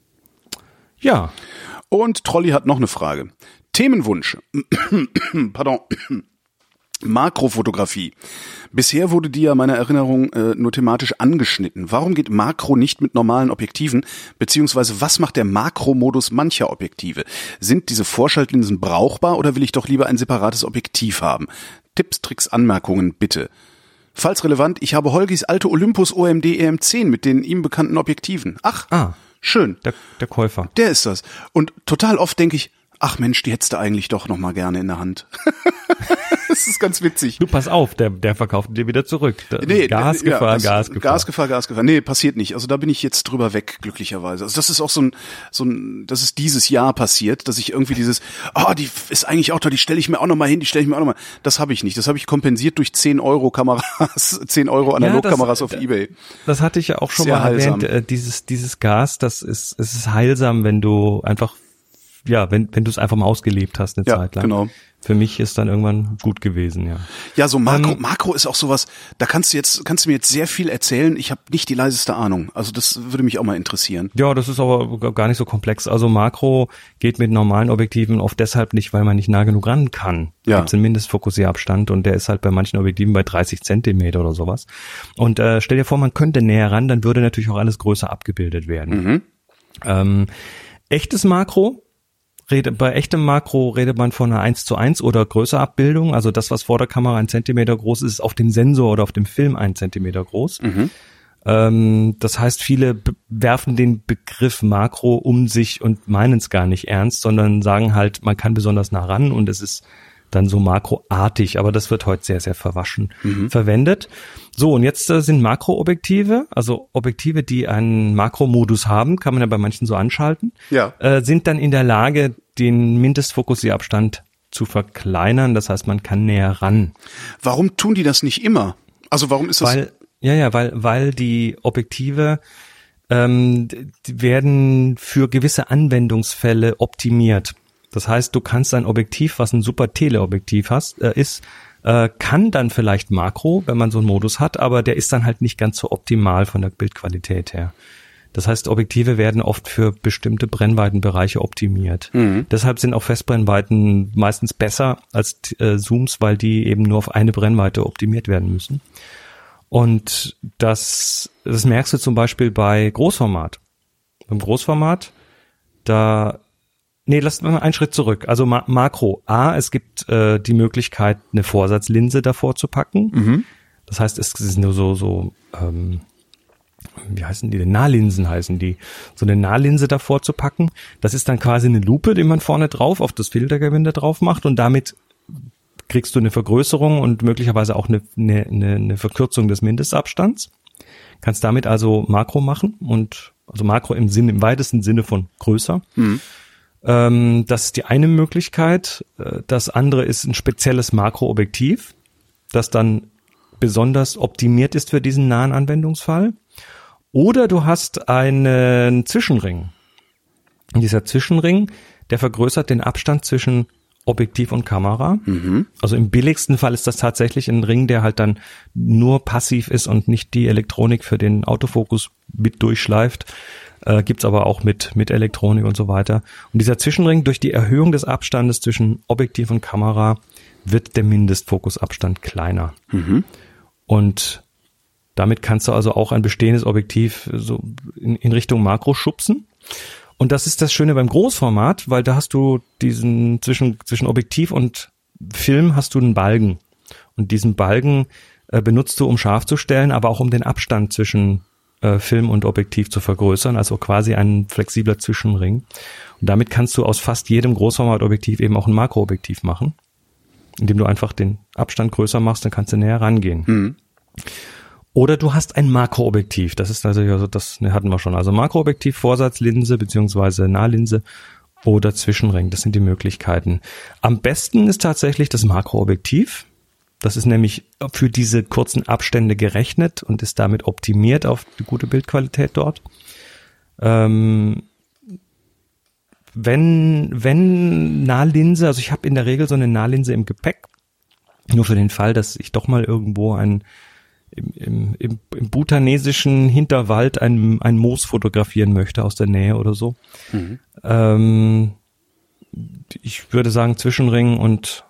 Ja. Und Trolli hat noch eine Frage. Themenwunsch. Pardon. Makrofotografie. Bisher wurde die ja meiner Erinnerung nur thematisch angeschnitten. Warum geht Makro nicht mit normalen Objektiven? Beziehungsweise was macht der Makromodus mancher Objektive? Sind diese Vorschaltlinsen brauchbar oder will ich doch lieber ein separates Objektiv haben? Tipps, Tricks, Anmerkungen bitte. Falls relevant, ich habe Holgis alte Olympus OMD EM10 mit den ihm bekannten Objektiven. Schön. Der Käufer. Der ist das. Und total oft denke ich, ach Mensch, die hättest du eigentlich doch noch mal gerne in der Hand. Das ist ganz witzig. Du, pass auf, der verkauft dir wieder zurück. Gasgefahr. Nee, passiert nicht. Also da bin ich jetzt drüber weg, glücklicherweise. Also das ist auch so ein, das ist dieses Jahr passiert, dass ich irgendwie die ist eigentlich auch toll, die stelle ich mir auch noch mal hin, Das habe ich nicht. Das habe ich kompensiert durch 10 € Kameras, 10 € Analogkameras auf eBay. Das hatte ich ja auch schon sehr mal heilsam. Erwähnt. Dieses Gas, es ist heilsam, wenn du einfach wenn du es einfach mal ausgelebt hast eine Zeit lang. Genau. Für mich ist dann irgendwann gut gewesen, ja. Ja, so Makro ist auch sowas, da kannst du mir jetzt sehr viel erzählen, ich habe nicht die leiseste Ahnung. Also das würde mich auch mal interessieren. Ja, das ist aber gar nicht so komplex. Also Makro geht mit normalen Objektiven oft deshalb nicht, weil man nicht nah genug ran kann. Da gibt's einen Mindestfokussierabstand und der ist halt bei manchen Objektiven bei 30 Zentimeter oder sowas. Und stell dir vor, man könnte näher ran, dann würde natürlich auch alles größer abgebildet werden. Echtes Makro, bei echtem Makro redet man von einer 1:1 oder größer Abbildung. Also das, was vor der Kamera 1 Zentimeter groß ist, ist auf dem Sensor oder auf dem Film 1 Zentimeter groß. Das heißt, viele werfen den Begriff Makro um sich und meinen es gar nicht ernst, sondern sagen halt, man kann besonders nah ran und es ist dann so makroartig, aber das wird heute sehr, sehr verwaschen verwendet. So, und jetzt sind Makroobjektive, also Objektive, die einen Makromodus haben, kann man ja bei manchen so anschalten, sind dann in der Lage, den Mindestfokussierabstand zu verkleinern. Das heißt, man kann näher ran. Warum tun die das nicht immer? Also warum ist das? Weil die Objektive die werden für gewisse Anwendungsfälle optimiert. Das heißt, du kannst ein Objektiv, was ein super Teleobjektiv kann dann vielleicht Makro, wenn man so einen Modus hat, aber der ist dann halt nicht ganz so optimal von der Bildqualität her. Das heißt, Objektive werden oft für bestimmte Brennweitenbereiche optimiert. Deshalb sind auch Festbrennweiten meistens besser als Zooms, weil die eben nur auf eine Brennweite optimiert werden müssen. Und das merkst du zum Beispiel bei Großformat. Beim Großformat, lass mal einen Schritt zurück. Also Makro. Es gibt die Möglichkeit, eine Vorsatzlinse davor zu packen. Das heißt, es ist nur so wie heißen die denn? Nahlinsen heißen die. So eine Nahlinse davor zu packen. Das ist dann quasi eine Lupe, die man vorne drauf auf das Filtergewinde drauf macht und damit kriegst du eine Vergrößerung und möglicherweise auch eine Verkürzung des Mindestabstands. Kannst damit also Makro machen und also Makro im weitesten Sinne von größer. Das ist die eine Möglichkeit. Das andere ist ein spezielles Makroobjektiv, das dann besonders optimiert ist für diesen nahen Anwendungsfall. Oder du hast einen Zwischenring. Und dieser Zwischenring, der vergrößert den Abstand zwischen Objektiv und Kamera. Also im billigsten Fall ist das tatsächlich ein Ring, der halt dann nur passiv ist und nicht die Elektronik für den Autofokus mit durchschleift. Gibt's aber auch mit Elektronik und so weiter. Und dieser Zwischenring, durch die Erhöhung des Abstandes zwischen Objektiv und Kamera, wird der Mindestfokusabstand kleiner. Und damit kannst du also auch ein bestehendes Objektiv so in Richtung Makro schubsen. Und das ist das Schöne beim Großformat, weil da hast du diesen zwischen Objektiv und Film hast du einen Balken. Und diesen Balken benutzt du, um scharf zu stellen, aber auch um den Abstand zwischen Film und Objektiv zu vergrößern, also quasi ein flexibler Zwischenring. Und damit kannst du aus fast jedem Großformatobjektiv eben auch ein Makroobjektiv machen, indem du einfach den Abstand größer machst, dann kannst du näher rangehen. Oder du hast ein Makroobjektiv, das ist natürlich, also das hatten wir schon, also Makroobjektiv, Vorsatzlinse beziehungsweise Nahlinse oder Zwischenring, das sind die Möglichkeiten. Am besten ist tatsächlich das Makroobjektiv. Das ist nämlich für diese kurzen Abstände gerechnet und ist damit optimiert auf die gute Bildqualität dort. Wenn Nahlinse, also ich habe in der Regel so eine Nahlinse im Gepäck, nur für den Fall, dass ich doch mal irgendwo im bhutanesischen Hinterwald ein Moos fotografieren möchte aus der Nähe oder so. Ich würde sagen, Zwischenring und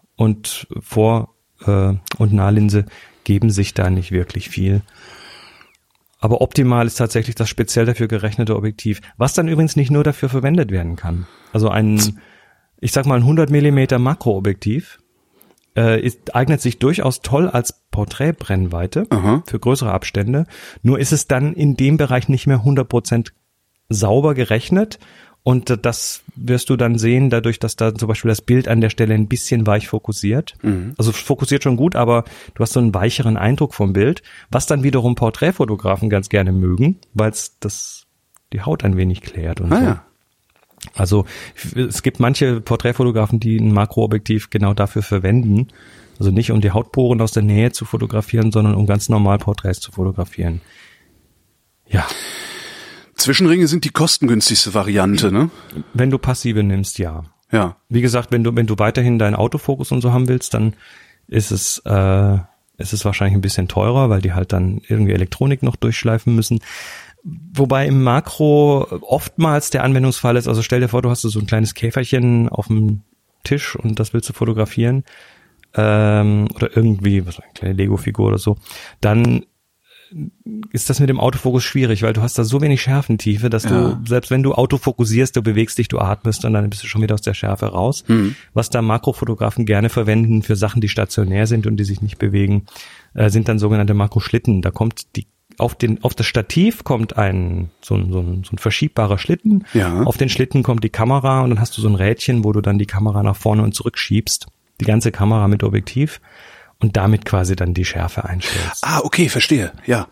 Nahlinse geben sich da nicht wirklich viel. Aber optimal ist tatsächlich das speziell dafür gerechnete Objektiv, was dann übrigens nicht nur dafür verwendet werden kann. Also ich sag mal ein 100 mm Makroobjektiv eignet sich durchaus toll als Porträtbrennweite für größere Abstände. Nur ist es dann in dem Bereich nicht mehr 100% sauber gerechnet. Und das wirst du dann sehen, dadurch, dass da zum Beispiel das Bild an der Stelle ein bisschen weich fokussiert. Also fokussiert schon gut, aber du hast so einen weicheren Eindruck vom Bild, was dann wiederum Porträtfotografen ganz gerne mögen, weil es die Haut ein wenig klärt und so. Ja. Also es gibt manche Porträtfotografen, die ein Makroobjektiv genau dafür verwenden. Also nicht um die Hautporen aus der Nähe zu fotografieren, sondern um ganz normal Porträts zu fotografieren. Ja. Zwischenringe sind die kostengünstigste Variante, ne? Wenn du passive nimmst, ja. Ja. Wie gesagt, wenn du weiterhin deinen Autofokus und so haben willst, dann ist es wahrscheinlich ein bisschen teurer, weil die halt dann irgendwie Elektronik noch durchschleifen müssen. Wobei im Makro oftmals der Anwendungsfall ist, also stell dir vor, du hast so ein kleines Käferchen auf dem Tisch und das willst du fotografieren, oder irgendwie, eine kleine Lego-Figur oder so, dann ist das mit dem Autofokus schwierig, weil du hast da so wenig Schärfentiefe, dass du, selbst wenn du autofokussierst, du bewegst dich, du atmest und dann bist du schon wieder aus der Schärfe raus. Was da Makrofotografen gerne verwenden für Sachen, die stationär sind und die sich nicht bewegen, sind dann sogenannte Makroschlitten. Da kommt auf das Stativ kommt so ein verschiebbarer Schlitten. Ja. Auf den Schlitten kommt die Kamera und dann hast du so ein Rädchen, wo du dann die Kamera nach vorne und zurück schiebst. Die ganze Kamera mit Objektiv. Und damit quasi dann die Schärfe einstellst. Ah, okay, verstehe, ja.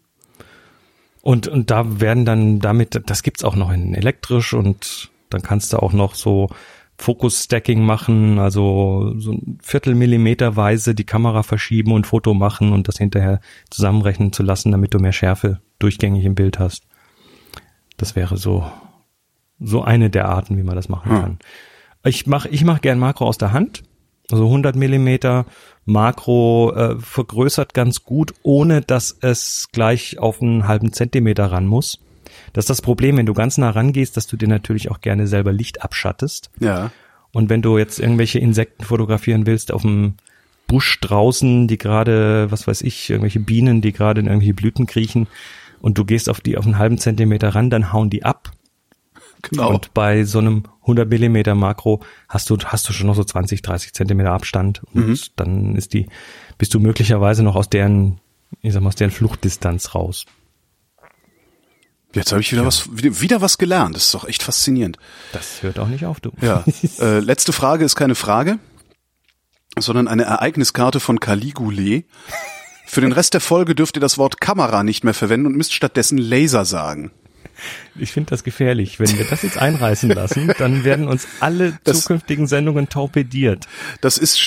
Und da werden dann das gibt's auch noch in elektrisch und dann kannst du auch noch so Fokus-Stacking machen, also so ein Viertelmillimeterweise die Kamera verschieben und Foto machen und das hinterher zusammenrechnen zu lassen, damit du mehr Schärfe durchgängig im Bild hast. Das wäre so eine der Arten, wie man das machen kann. Ich mach gern Makro aus der Hand. Also 100 Millimeter Makro vergrößert ganz gut, ohne dass es gleich auf einen halben Zentimeter ran muss. Das ist das Problem, wenn du ganz nah rangehst, dass du dir natürlich auch gerne selber Licht abschattest. Ja. Und wenn du jetzt irgendwelche Insekten fotografieren willst auf dem Busch draußen, die gerade, was weiß ich, irgendwelche Bienen, die gerade in irgendwelche Blüten kriechen und du gehst auf einen halben Zentimeter ran, dann hauen die ab. Genau. Und bei so einem 100 Millimeter Makro hast du schon noch so 20, 30 Zentimeter Abstand und dann bist du möglicherweise noch aus deren Fluchtdistanz raus. Jetzt habe ich wieder was gelernt. Das ist doch echt faszinierend. Das hört auch nicht auf, du. Ja. Letzte Frage ist keine Frage, sondern eine Ereigniskarte von Caligule. Für den Rest der Folge dürft ihr das Wort Kamera nicht mehr verwenden und müsst stattdessen Laser sagen. Ich finde das gefährlich. Wenn wir das jetzt einreißen lassen, dann werden uns alle zukünftigen Sendungen torpediert. Das ist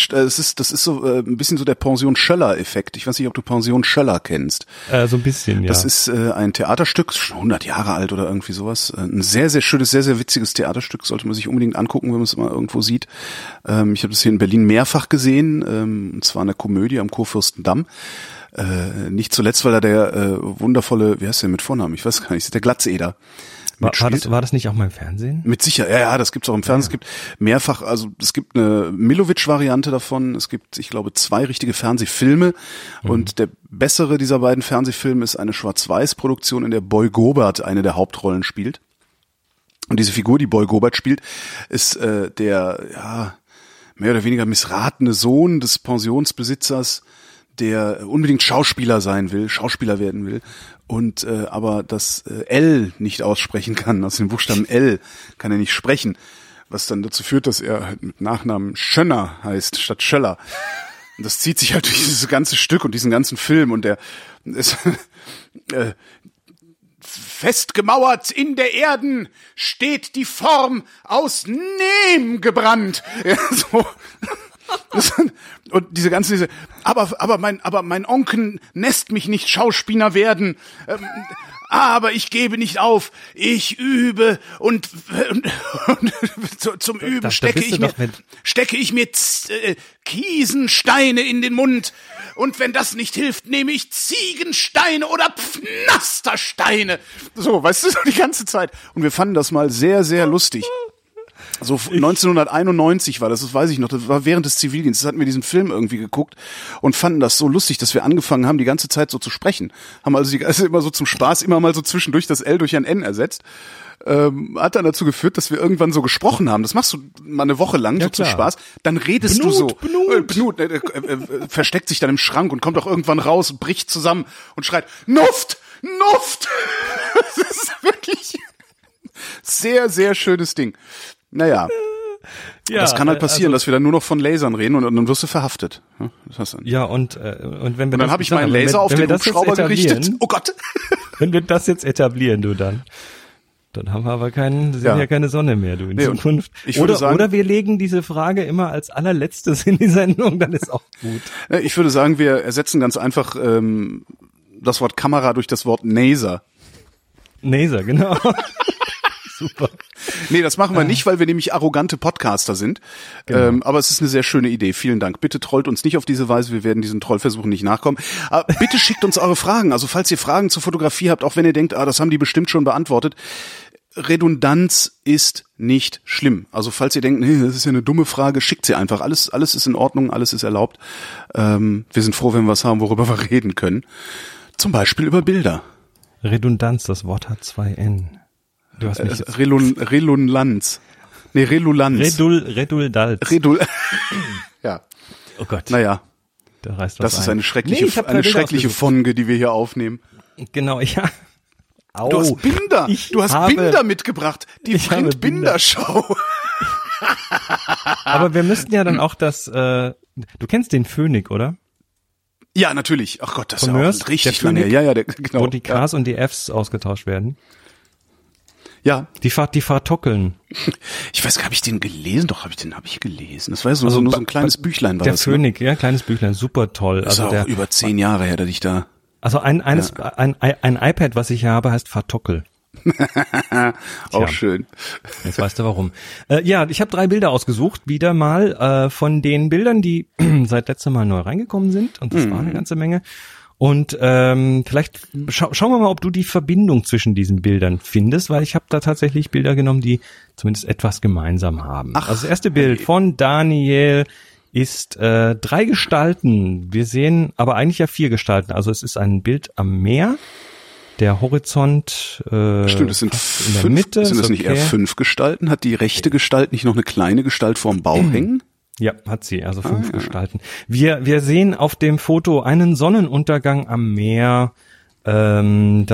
so ein bisschen so der Pension-Schöller-Effekt. Ich weiß nicht, ob du Pension Schöller kennst. So ein bisschen, ja. Das ist ein Theaterstück, schon 100 Jahre alt oder irgendwie sowas. Ein sehr, sehr schönes, sehr, sehr witziges Theaterstück. Sollte man sich unbedingt angucken, wenn man es mal irgendwo sieht. Ich habe das hier in Berlin mehrfach gesehen. Und zwar eine Komödie am Kurfürstendamm. Nicht zuletzt, weil da der wundervolle, wie heißt der mit Vornamen? Ich weiß gar nicht, ist der Glatzeder. War das nicht auch mal im Fernsehen? Mit Sicherheit, ja, das gibt's auch im Fernsehen. Ja. Es gibt mehrfach, also es gibt eine Milovic-Variante davon. Es gibt, ich glaube, 2 richtige Fernsehfilme. Und der bessere dieser beiden Fernsehfilme ist eine Schwarz-Weiß-Produktion, in der Boy Gobert eine der Hauptrollen spielt. Und diese Figur, die Boy Gobert spielt, ist der, mehr oder weniger missratene Sohn des Pensionsbesitzers, der unbedingt Schauspieler werden will und aber das L nicht aussprechen kann, aus dem Buchstaben L kann er nicht sprechen, was dann dazu führt, dass er halt mit Nachnamen Schönner heißt statt Schöller. Und das zieht sich halt durch dieses ganze Stück und diesen ganzen Film und der ist festgemauert in der Erden steht die Form aus Nehm gebrannt. Ja, so. Und aber mein Onkel lässt mich nicht Schauspieler werden. Aber ich gebe nicht auf. Ich übe und zum Üben stecke ich mir Kiesensteine in den Mund. Und wenn das nicht hilft, nehme ich Ziegensteine oder Pflastersteine. So, weißt du, so die ganze Zeit. Und wir fanden das mal sehr, sehr lustig. So 1991 war das weiß ich noch, das war während des Zivildienstes, hatten wir diesen Film irgendwie geguckt und fanden das so lustig, dass wir angefangen haben, die ganze Zeit so zu sprechen. Haben also immer so zum Spaß immer mal so zwischendurch das L durch ein N ersetzt. Hat dann dazu geführt, dass wir irgendwann so gesprochen haben. Das machst du mal eine Woche lang, ja, so zum Spaß. Dann redest du so. Bnut, versteckt sich dann im Schrank und kommt auch irgendwann raus, bricht zusammen und schreit, Nuft! Nuft! Das ist wirklich sehr, sehr schönes Ding. Naja. Ja, das kann halt passieren, dass wir dann nur noch von Lasern reden und dann wirst du verhaftet. Das hast du dann. Ja, und wenn wir dann habe ich meinen Laser auf den Hubschrauber gerichtet. Oh Gott. Wenn wir das jetzt etablieren, dann haben wir aber keine Sonne mehr, du, in Zukunft. Oder wir legen diese Frage immer als allerletztes in die Sendung, dann ist auch gut. Ich würde sagen, wir ersetzen ganz einfach das Wort Kamera durch das Wort Naser. Naser, genau. Super. Nee, das machen wir nicht, weil wir nämlich arrogante Podcaster sind. Genau. Aber es ist eine sehr schöne Idee. Vielen Dank. Bitte trollt uns nicht auf diese Weise. Wir werden diesen Trollversuchen nicht nachkommen. Aber bitte schickt uns eure Fragen. Also falls ihr Fragen zur Fotografie habt, auch wenn ihr denkt, das haben die bestimmt schon beantwortet. Redundanz ist nicht schlimm. Also falls ihr denkt, das ist ja eine dumme Frage, schickt sie einfach. Alles ist in Ordnung, alles ist erlaubt. Wir sind froh, wenn wir was haben, worüber wir reden können. Zum Beispiel über Bilder. Redundanz, das Wort hat 2 N. Du hast mich Relunlanz. Nee, Relulanz. Redundalz. Ja. Oh Gott. Naja. Da reißt was das ist eine schreckliche Folge, die wir hier aufnehmen. Genau, ja. Au. Du hast Binder. Binder mitgebracht. Die Print-Binder-Show. Aber wir müssten ja dann auch du kennst den Phoenix, oder? Ja, natürlich. Ach Gott, das ist ja auch richtig lange. Ja, genau. Wo die Ks und die Fs ausgetauscht werden. Ja. Die Fartockeln. Ich weiß gar nicht, habe ich den gelesen? Doch, habe ich gelesen. Das war so ein kleines Büchlein. War der das, Phoenix, ja, kleines Büchlein, super toll. Das ist auch über 10 Jahre her, dass ich da... Also ein iPad, was ich habe, heißt Fartockel. Auch schön. Jetzt weißt du warum. Ja, ich habe 3 Bilder ausgesucht, wieder mal von den Bildern, die seit letztem Mal neu reingekommen sind. Und das war eine ganze Menge. Und vielleicht schauen wir mal, ob du die Verbindung zwischen diesen Bildern findest, weil ich habe da tatsächlich Bilder genommen, die zumindest etwas gemeinsam haben. Also das erste Bild von Daniel ist 3 Gestalten. Wir sehen aber eigentlich ja 4 Gestalten. Also es ist ein Bild am Meer. Der Horizont stimmt, es sind 5, in der Mitte. Sind es nicht eher 5 Gestalten? Hat die rechte Gestalt nicht noch eine kleine Gestalt vorm Bauch hängen? Ja, hat sie, also 5 Gestalten. Wir sehen auf dem Foto einen Sonnenuntergang am Meer. Die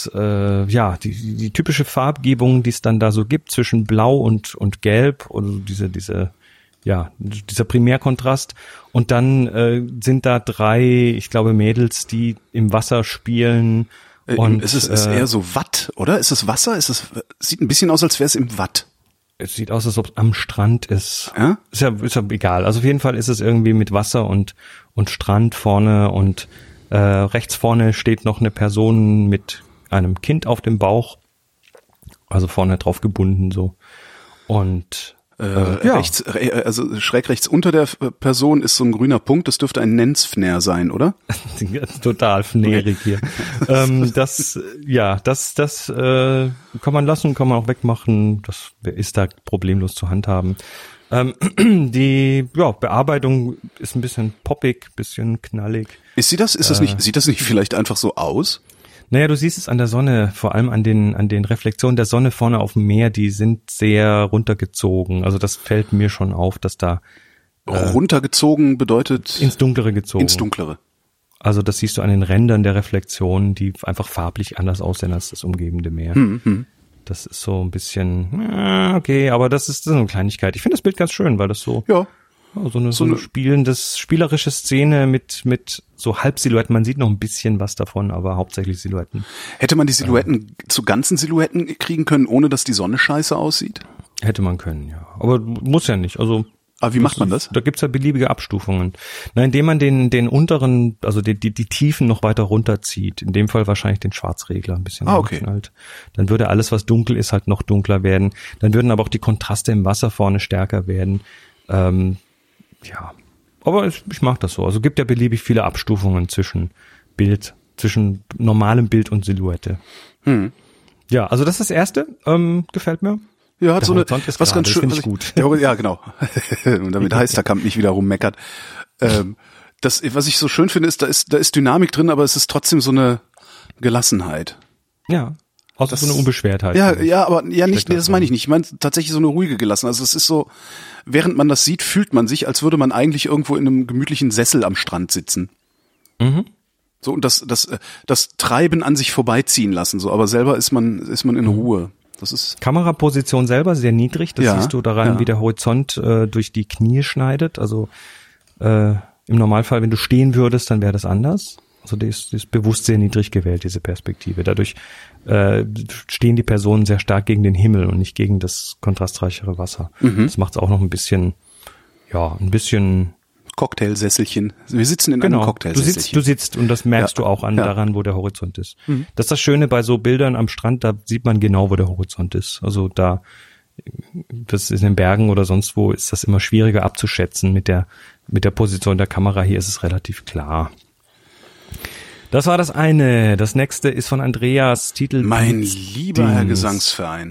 typische Farbgebung, die es dann da so gibt zwischen Blau und Gelb, oder dieser Primärkontrast. Und dann sind da 3, ich glaube, Mädels, die im Wasser spielen. Und ist eher so Watt, oder? Ist es Wasser? Sieht ein bisschen aus, als wäre es im Watt. Es sieht aus, als ob es am Strand ist. Ja? Ist ja egal. Also auf jeden Fall ist es irgendwie mit Wasser und Strand vorne und rechts vorne steht noch eine Person mit einem Kind auf dem Bauch. Also vorne drauf gebunden so. Und rechts, also schräg rechts unter der Person ist so ein grüner Punkt, das dürfte ein Nensfner sein, oder? Total fnerig hier. Das kann man lassen, kann man auch wegmachen, das ist da problemlos zu handhaben. Die Bearbeitung ist ein bisschen poppig, bisschen knallig. Ist sie das? Sieht das nicht vielleicht einfach so aus? Naja, du siehst es an der Sonne, vor allem an den Reflexionen der Sonne vorne auf dem Meer, die sind sehr runtergezogen. Also das fällt mir schon auf, dass da runtergezogen bedeutet ins Dunklere gezogen. Ins Dunklere. Also das siehst du an den Rändern der Reflexion, die einfach farblich anders aussehen als das umgebende Meer. Das ist so ein bisschen, okay, aber das ist so eine Kleinigkeit. Ich finde das Bild ganz schön, weil das so, so eine spielerische Szene mit so Halbsilhouetten. Man sieht noch ein bisschen was davon, aber hauptsächlich Silhouetten. Hätte man die Silhouetten zu ganzen Silhouetten kriegen können, ohne dass die Sonne scheiße aussieht? Hätte man können, ja. Aber muss ja nicht. Also aber wie macht man das? Da gibt's ja beliebige Abstufungen. Na, indem man den unteren, also die Tiefen noch weiter runterzieht. In dem Fall wahrscheinlich den Schwarzregler ein bisschen runterknallt. Dann würde alles, was dunkel ist, halt noch dunkler werden. Dann würden aber auch die Kontraste im Wasser vorne stärker werden. Ja, aber ich mag das so. Also gibt ja beliebig viele Abstufungen zwischen normalem Bild und Silhouette. Ja, also das ist das Erste. Gefällt mir. Ja, hat der so eine, was ganz schön, finde ich gut. Ja, genau. Und damit Heisterkamp nicht wieder rummeckert. Das, was ich so schön finde, ist, da ist Dynamik drin, aber es ist trotzdem so eine Gelassenheit. Ja. Also so eine Unbeschwertheit. Aber nicht, das meine ich nicht. Ich meine tatsächlich so eine ruhige Gelassenheit. Also es ist so, während man das sieht, fühlt man sich, als würde man eigentlich irgendwo in einem gemütlichen Sessel am Strand sitzen. So, und das Treiben an sich vorbeiziehen lassen, so, aber selber ist man in Ruhe. Das ist Kameraposition selber sehr niedrig, das siehst du daran, wie der Horizont durch die Knie schneidet. Also im Normalfall, wenn du stehen würdest, dann wäre das anders. Also die ist bewusst sehr niedrig gewählt, diese Perspektive. Dadurch stehen die Personen sehr stark gegen den Himmel und nicht gegen das kontrastreichere Wasser. Das macht es auch noch ein bisschen Cocktailsesselchen. Wir sitzen in einem Cocktailsesselchen. Du sitzt und das merkst du auch daran, wo der Horizont ist. Das ist das Schöne bei so Bildern am Strand, da sieht man genau, wo der Horizont ist. Also das ist in den Bergen oder sonst wo, ist das immer schwieriger abzuschätzen mit der Position der Kamera. Hier ist es relativ klar. Das war das eine. Das nächste ist von Andreas, Titel Mein lieber Herr Gesangsverein.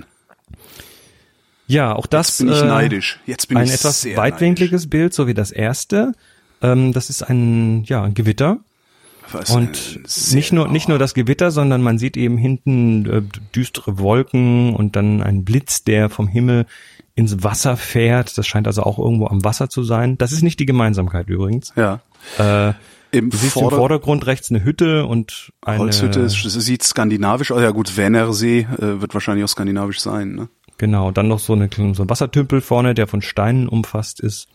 Ja, auch das Jetzt bin ich neidisch. Jetzt bin ein ich etwas sehr weitwinkliges neidisch. Bild, so wie das erste. Das ist ein Gewitter. Und nicht nur das Gewitter, sondern man sieht eben hinten düstere Wolken und dann ein Blitz, der vom Himmel ins Wasser fährt. Das scheint also auch irgendwo am Wasser zu sein. Das ist nicht die Gemeinsamkeit übrigens. Ja. Du siehst im Vordergrund rechts eine Hütte und eine Holzhütte, sieht skandinavisch aus. Ja gut, Vänersee wird wahrscheinlich auch skandinavisch sein, ne? Genau, dann noch so ein Wassertümpel vorne, der von Steinen umfasst ist.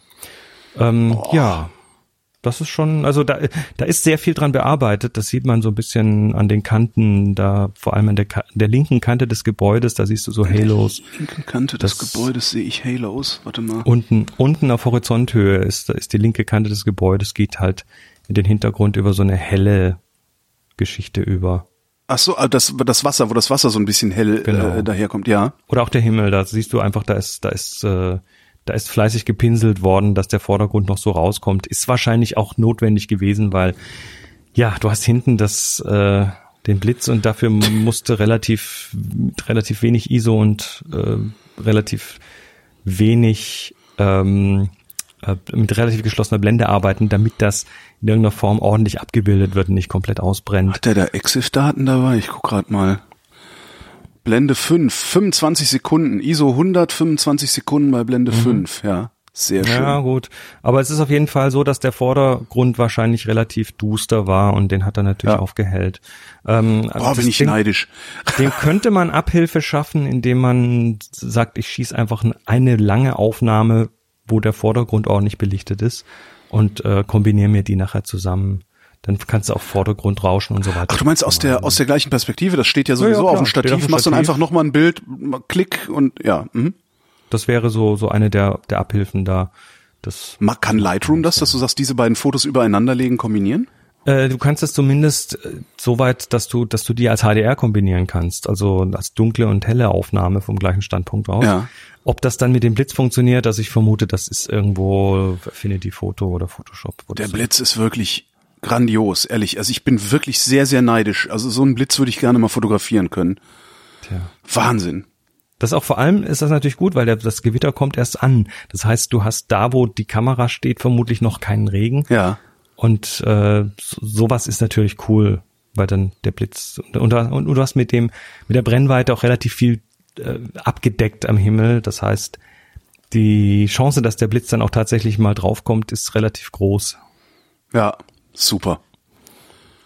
Ja, das ist schon, also da ist sehr viel dran bearbeitet. Das sieht man so ein bisschen an den Kanten, da vor allem an der linken Kante des Gebäudes, da siehst du so Halos. An der linken Kante des Gebäudes sehe ich Halos. Warte mal. Unten auf Horizonthöhe ist die linke Kante des Gebäudes, geht halt in den Hintergrund über so eine helle Geschichte über. Ach so, das Wasser, wo das Wasser so ein bisschen hell daherkommt, ja. Oder auch der Himmel, da siehst du einfach, da ist fleißig gepinselt worden, dass der Vordergrund noch so rauskommt. Ist wahrscheinlich auch notwendig gewesen, weil ja, du hast hinten den Blitz und dafür musste relativ wenig ISO und relativ wenig mit relativ geschlossener Blende arbeiten, damit das in irgendeiner Form ordentlich abgebildet wird und nicht komplett ausbrennt. Hat der da EXIF-Daten dabei? Ich guck gerade mal. Blende 5, 25 Sekunden, ISO 100, 25 Sekunden bei Blende 5, ja. Sehr schön. Ja, gut. Aber es ist auf jeden Fall so, dass der Vordergrund wahrscheinlich relativ duster war und den hat er natürlich aufgehellt. Bin ich neidisch. Dem könnte man Abhilfe schaffen, indem man sagt, ich schieße einfach eine lange Aufnahme, wo der Vordergrund ordentlich belichtet ist und kombiniere mir die nachher zusammen. Dann kannst du auch Vordergrund rauschen und so weiter. Ach, du meinst aus der gleichen Perspektive? Das steht ja sowieso auf dem Stativ. Machst dann einfach nochmal ein Bild, Klick und ja. Das wäre so eine der Abhilfen da. Kann Lightroom das, dass du sagst, diese beiden Fotos übereinander legen, kombinieren? Du kannst es zumindest so weit, dass du die als HDR kombinieren kannst, also als dunkle und helle Aufnahme vom gleichen Standpunkt aus. Ja. Ob das dann mit dem Blitz funktioniert, also ich vermute, das ist irgendwo Affinity Photo oder Photoshop. Der Blitz ist wirklich grandios, ehrlich. Also ich bin wirklich sehr, sehr neidisch. Also so einen Blitz würde ich gerne mal fotografieren können. Tja. Wahnsinn. Das auch vor allem ist das natürlich gut, weil das Gewitter kommt erst an. Das heißt, du hast da, wo die Kamera steht, vermutlich noch keinen Regen. Ja. Und sowas ist natürlich cool, weil dann der Blitz und du hast mit der Brennweite auch relativ viel abgedeckt am Himmel. Das heißt, die Chance, dass der Blitz dann auch tatsächlich mal draufkommt, ist relativ groß. Ja, super.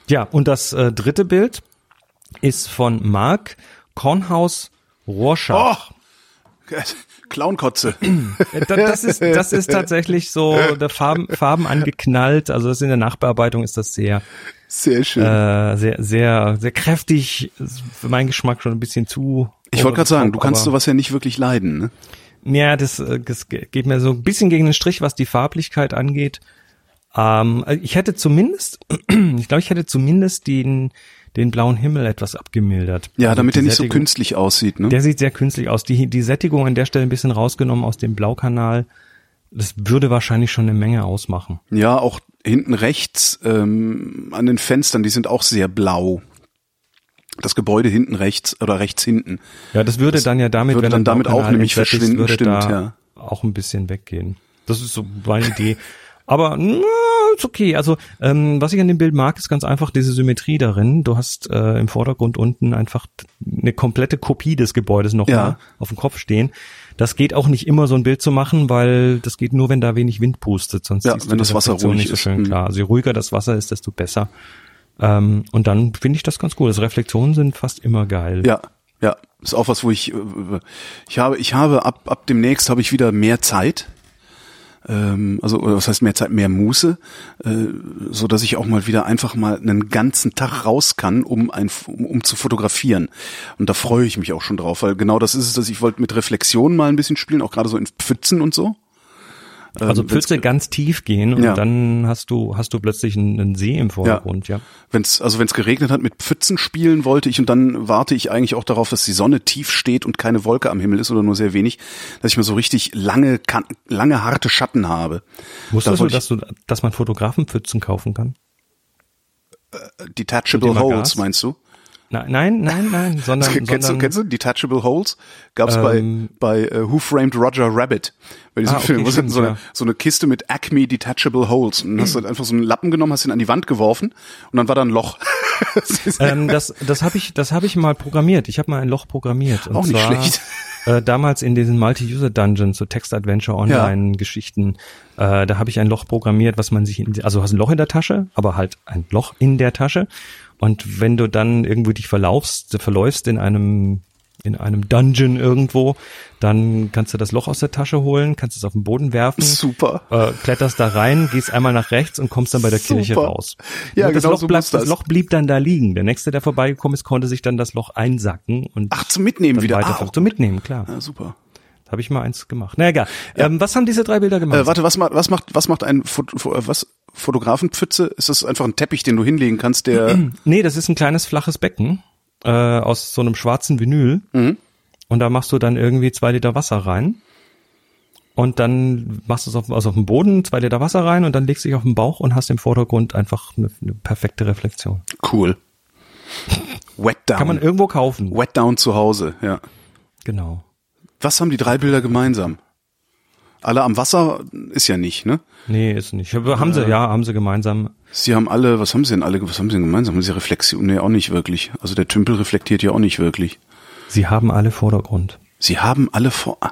Ja, und das dritte Bild ist von Mark Kornhaus-Rorschach. Oh, Clownkotze. Das ist tatsächlich so, der Farben angeknallt, also das in der Nachbearbeitung ist das sehr schön. Sehr, sehr, sehr kräftig, für meinen Geschmack schon ein bisschen zu. Ich wollte gerade sagen, du kannst sowas ja nicht wirklich leiden, ne? Ja, das geht mir so ein bisschen gegen den Strich, was die Farblichkeit angeht. Ich glaube, ich hätte zumindest den blauen Himmel etwas abgemildert. Ja, also damit er nicht so künstlich aussieht, ne? Der sieht sehr künstlich aus. Die Sättigung an der Stelle ein bisschen rausgenommen aus dem Blaukanal. Das würde wahrscheinlich schon eine Menge ausmachen. Ja, auch hinten rechts an den Fenstern, die sind auch sehr blau. Das Gebäude hinten rechts oder rechts hinten. Ja, das würde dann ja damit, würde wenn dann damit auch nämlich verschwinden, würde stimmt, da ja. Auch ein bisschen weggehen. Das ist so meine Idee. Aber ist okay. Also was ich an dem Bild mag, ist ganz einfach diese Symmetrie darin. Du hast im Vordergrund unten einfach eine komplette Kopie des Gebäudes noch mal auf dem Kopf stehen. Das geht auch nicht immer, so ein Bild zu machen, weil das geht nur, wenn da wenig Wind pustet. Sonst siehst wenn du das Wasser ruhig nicht so ist. schön klar. Also je ruhiger das Wasser ist, desto besser. Und dann finde ich das ganz cool. Also Reflexionen sind fast immer geil. Ja. Ist auch was, wo ich habe ab demnächst habe ich wieder mehr Zeit. Also, was heißt mehr Zeit, mehr Muße, so dass ich auch mal wieder einfach mal einen ganzen Tag raus kann, um zu fotografieren. Und da freue ich mich auch schon drauf, weil genau das ist es, dass ich wollte mit Reflexionen mal ein bisschen spielen, auch gerade so in Pfützen und so. Also Pfütze ganz tief gehen und dann hast du plötzlich einen See im Vordergrund, ja. Wenn's geregnet hat, mit Pfützen spielen wollte ich, und dann warte ich eigentlich auch darauf, dass die Sonne tief steht und keine Wolke am Himmel ist oder nur sehr wenig, dass ich mal so richtig lange harte Schatten habe. Wusstest du, dass man Fotografenpfützen kaufen kann? Detachable Holes, meinst du? Nein, sondern kennst du Detachable Holes? Gab's bei Who Framed Roger Rabbit, bei diesem Film, wo stimmt, so eine Kiste mit Acme Detachable Holes, und dann hast du halt einfach so einen Lappen genommen, hast ihn an die Wand geworfen und dann war da ein Loch. Das habe ich mal programmiert. Ich habe mal ein Loch programmiert. Und auch nicht schlecht. Damals in diesen Multi-User-Dungeons, so Text-Adventure-Online-Geschichten, da habe ich ein Loch programmiert, was man sich also hast ein Loch in der Tasche, aber halt ein Loch in der Tasche. Und wenn du dann irgendwo dich verläufst in einem Dungeon irgendwo, dann kannst du das Loch aus der Tasche holen, kannst es auf den Boden werfen. Super. Kletterst da rein, gehst einmal nach rechts und kommst dann bei der Kirche raus. Ja, das genau, das Loch blieb dann da liegen. Der Nächste, der vorbeigekommen ist, konnte sich dann das Loch einsacken und zum Mitnehmen wieder. Zum Mitnehmen, klar. Ja, super. Da habe ich mal eins gemacht. Na egal. Ja. Was haben diese 3 Bilder gemacht? Was macht ein Fotografenpfütze? Ist das einfach ein Teppich, den du hinlegen kannst, der... Nee, das ist ein kleines flaches Becken aus so einem schwarzen Vinyl. Mhm. Und da machst du dann irgendwie 2 Liter Wasser rein. Und dann machst du es auf dem Boden, 2 Liter Wasser rein und dann legst du dich auf den Bauch und hast im Vordergrund einfach eine perfekte Reflexion. Cool. Wet Down. Kann man irgendwo kaufen. Wet Down zu Hause, ja. Genau. Was haben die 3 Bilder gemeinsam? Alle am Wasser ist ja nicht, ne? Nee, ist nicht. Haben sie gemeinsam. Sie haben alle, was haben sie denn gemeinsam? Haben sie Reflexion? Nee, auch nicht wirklich. Also der Tümpel reflektiert ja auch nicht wirklich. Sie haben alle Vordergrund. Sie haben alle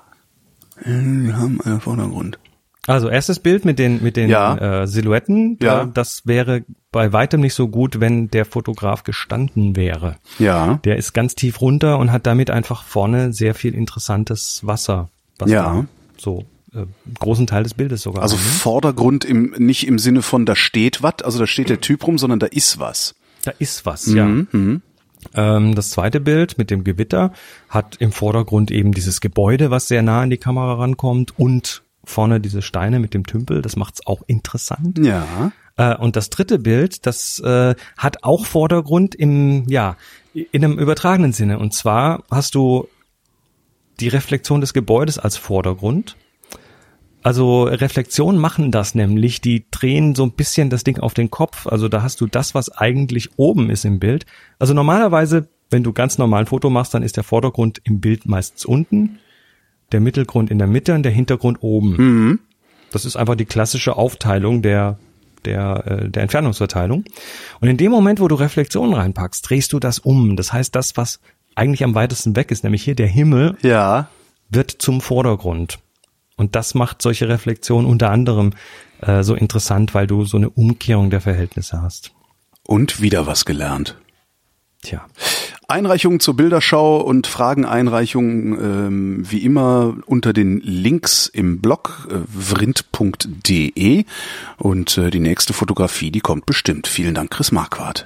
Vordergrund. Also erstes Bild mit den Silhouetten. Ja. Das wäre bei weitem nicht so gut, wenn der Fotograf gestanden wäre. Ja. Der ist ganz tief runter und hat damit einfach vorne sehr viel interessantes Wasser. Was da so großen Teil des Bildes sogar. Also Vordergrund nicht im Sinne von da steht was, also da steht der Typ rum, sondern da ist was. Da ist was, ja. Das zweite Bild mit dem Gewitter hat im Vordergrund eben dieses Gebäude, was sehr nah an die Kamera rankommt, und vorne diese Steine mit dem Tümpel. Das macht's auch interessant. Ja. Und das dritte Bild, das hat auch Vordergrund in einem übertragenen Sinne. Und zwar hast du die Reflexion des Gebäudes als Vordergrund. Also Reflexionen machen das nämlich, die drehen so ein bisschen das Ding auf den Kopf. Also da hast du das, was eigentlich oben ist im Bild. Also normalerweise, wenn du ganz normal ein Foto machst, dann ist der Vordergrund im Bild meistens unten, der Mittelgrund in der Mitte und der Hintergrund oben. Mhm. Das ist einfach die klassische Aufteilung der Entfernungsverteilung. Und in dem Moment, wo du Reflexionen reinpackst, drehst du das um. Das heißt, das, was eigentlich am weitesten weg ist, nämlich hier der Himmel, wird zum Vordergrund. Und das macht solche Reflexionen unter anderem so interessant, weil du so eine Umkehrung der Verhältnisse hast. Und wieder was gelernt. Tja. Einreichungen zur Bilderschau und Frageneinreichungen wie immer unter den Links im Blog vrind.de und die nächste Fotografie, die kommt bestimmt. Vielen Dank, Chris Marquardt.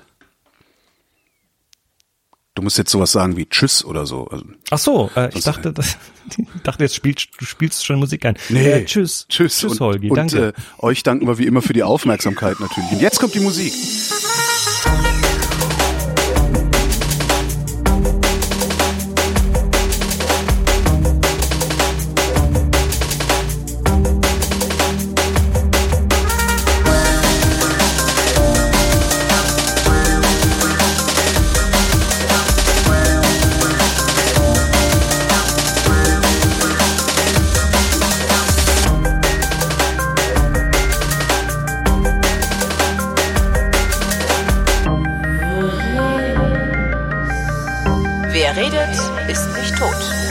Du musst jetzt sowas sagen wie Tschüss oder so. Ach so, ich dachte, jetzt du spielst schon Musik ein. Nee, tschüss, und, Holgi, und danke. Euch danken wir wie immer für die Aufmerksamkeit natürlich. Und jetzt kommt die Musik. Wer redet, ist nicht tot.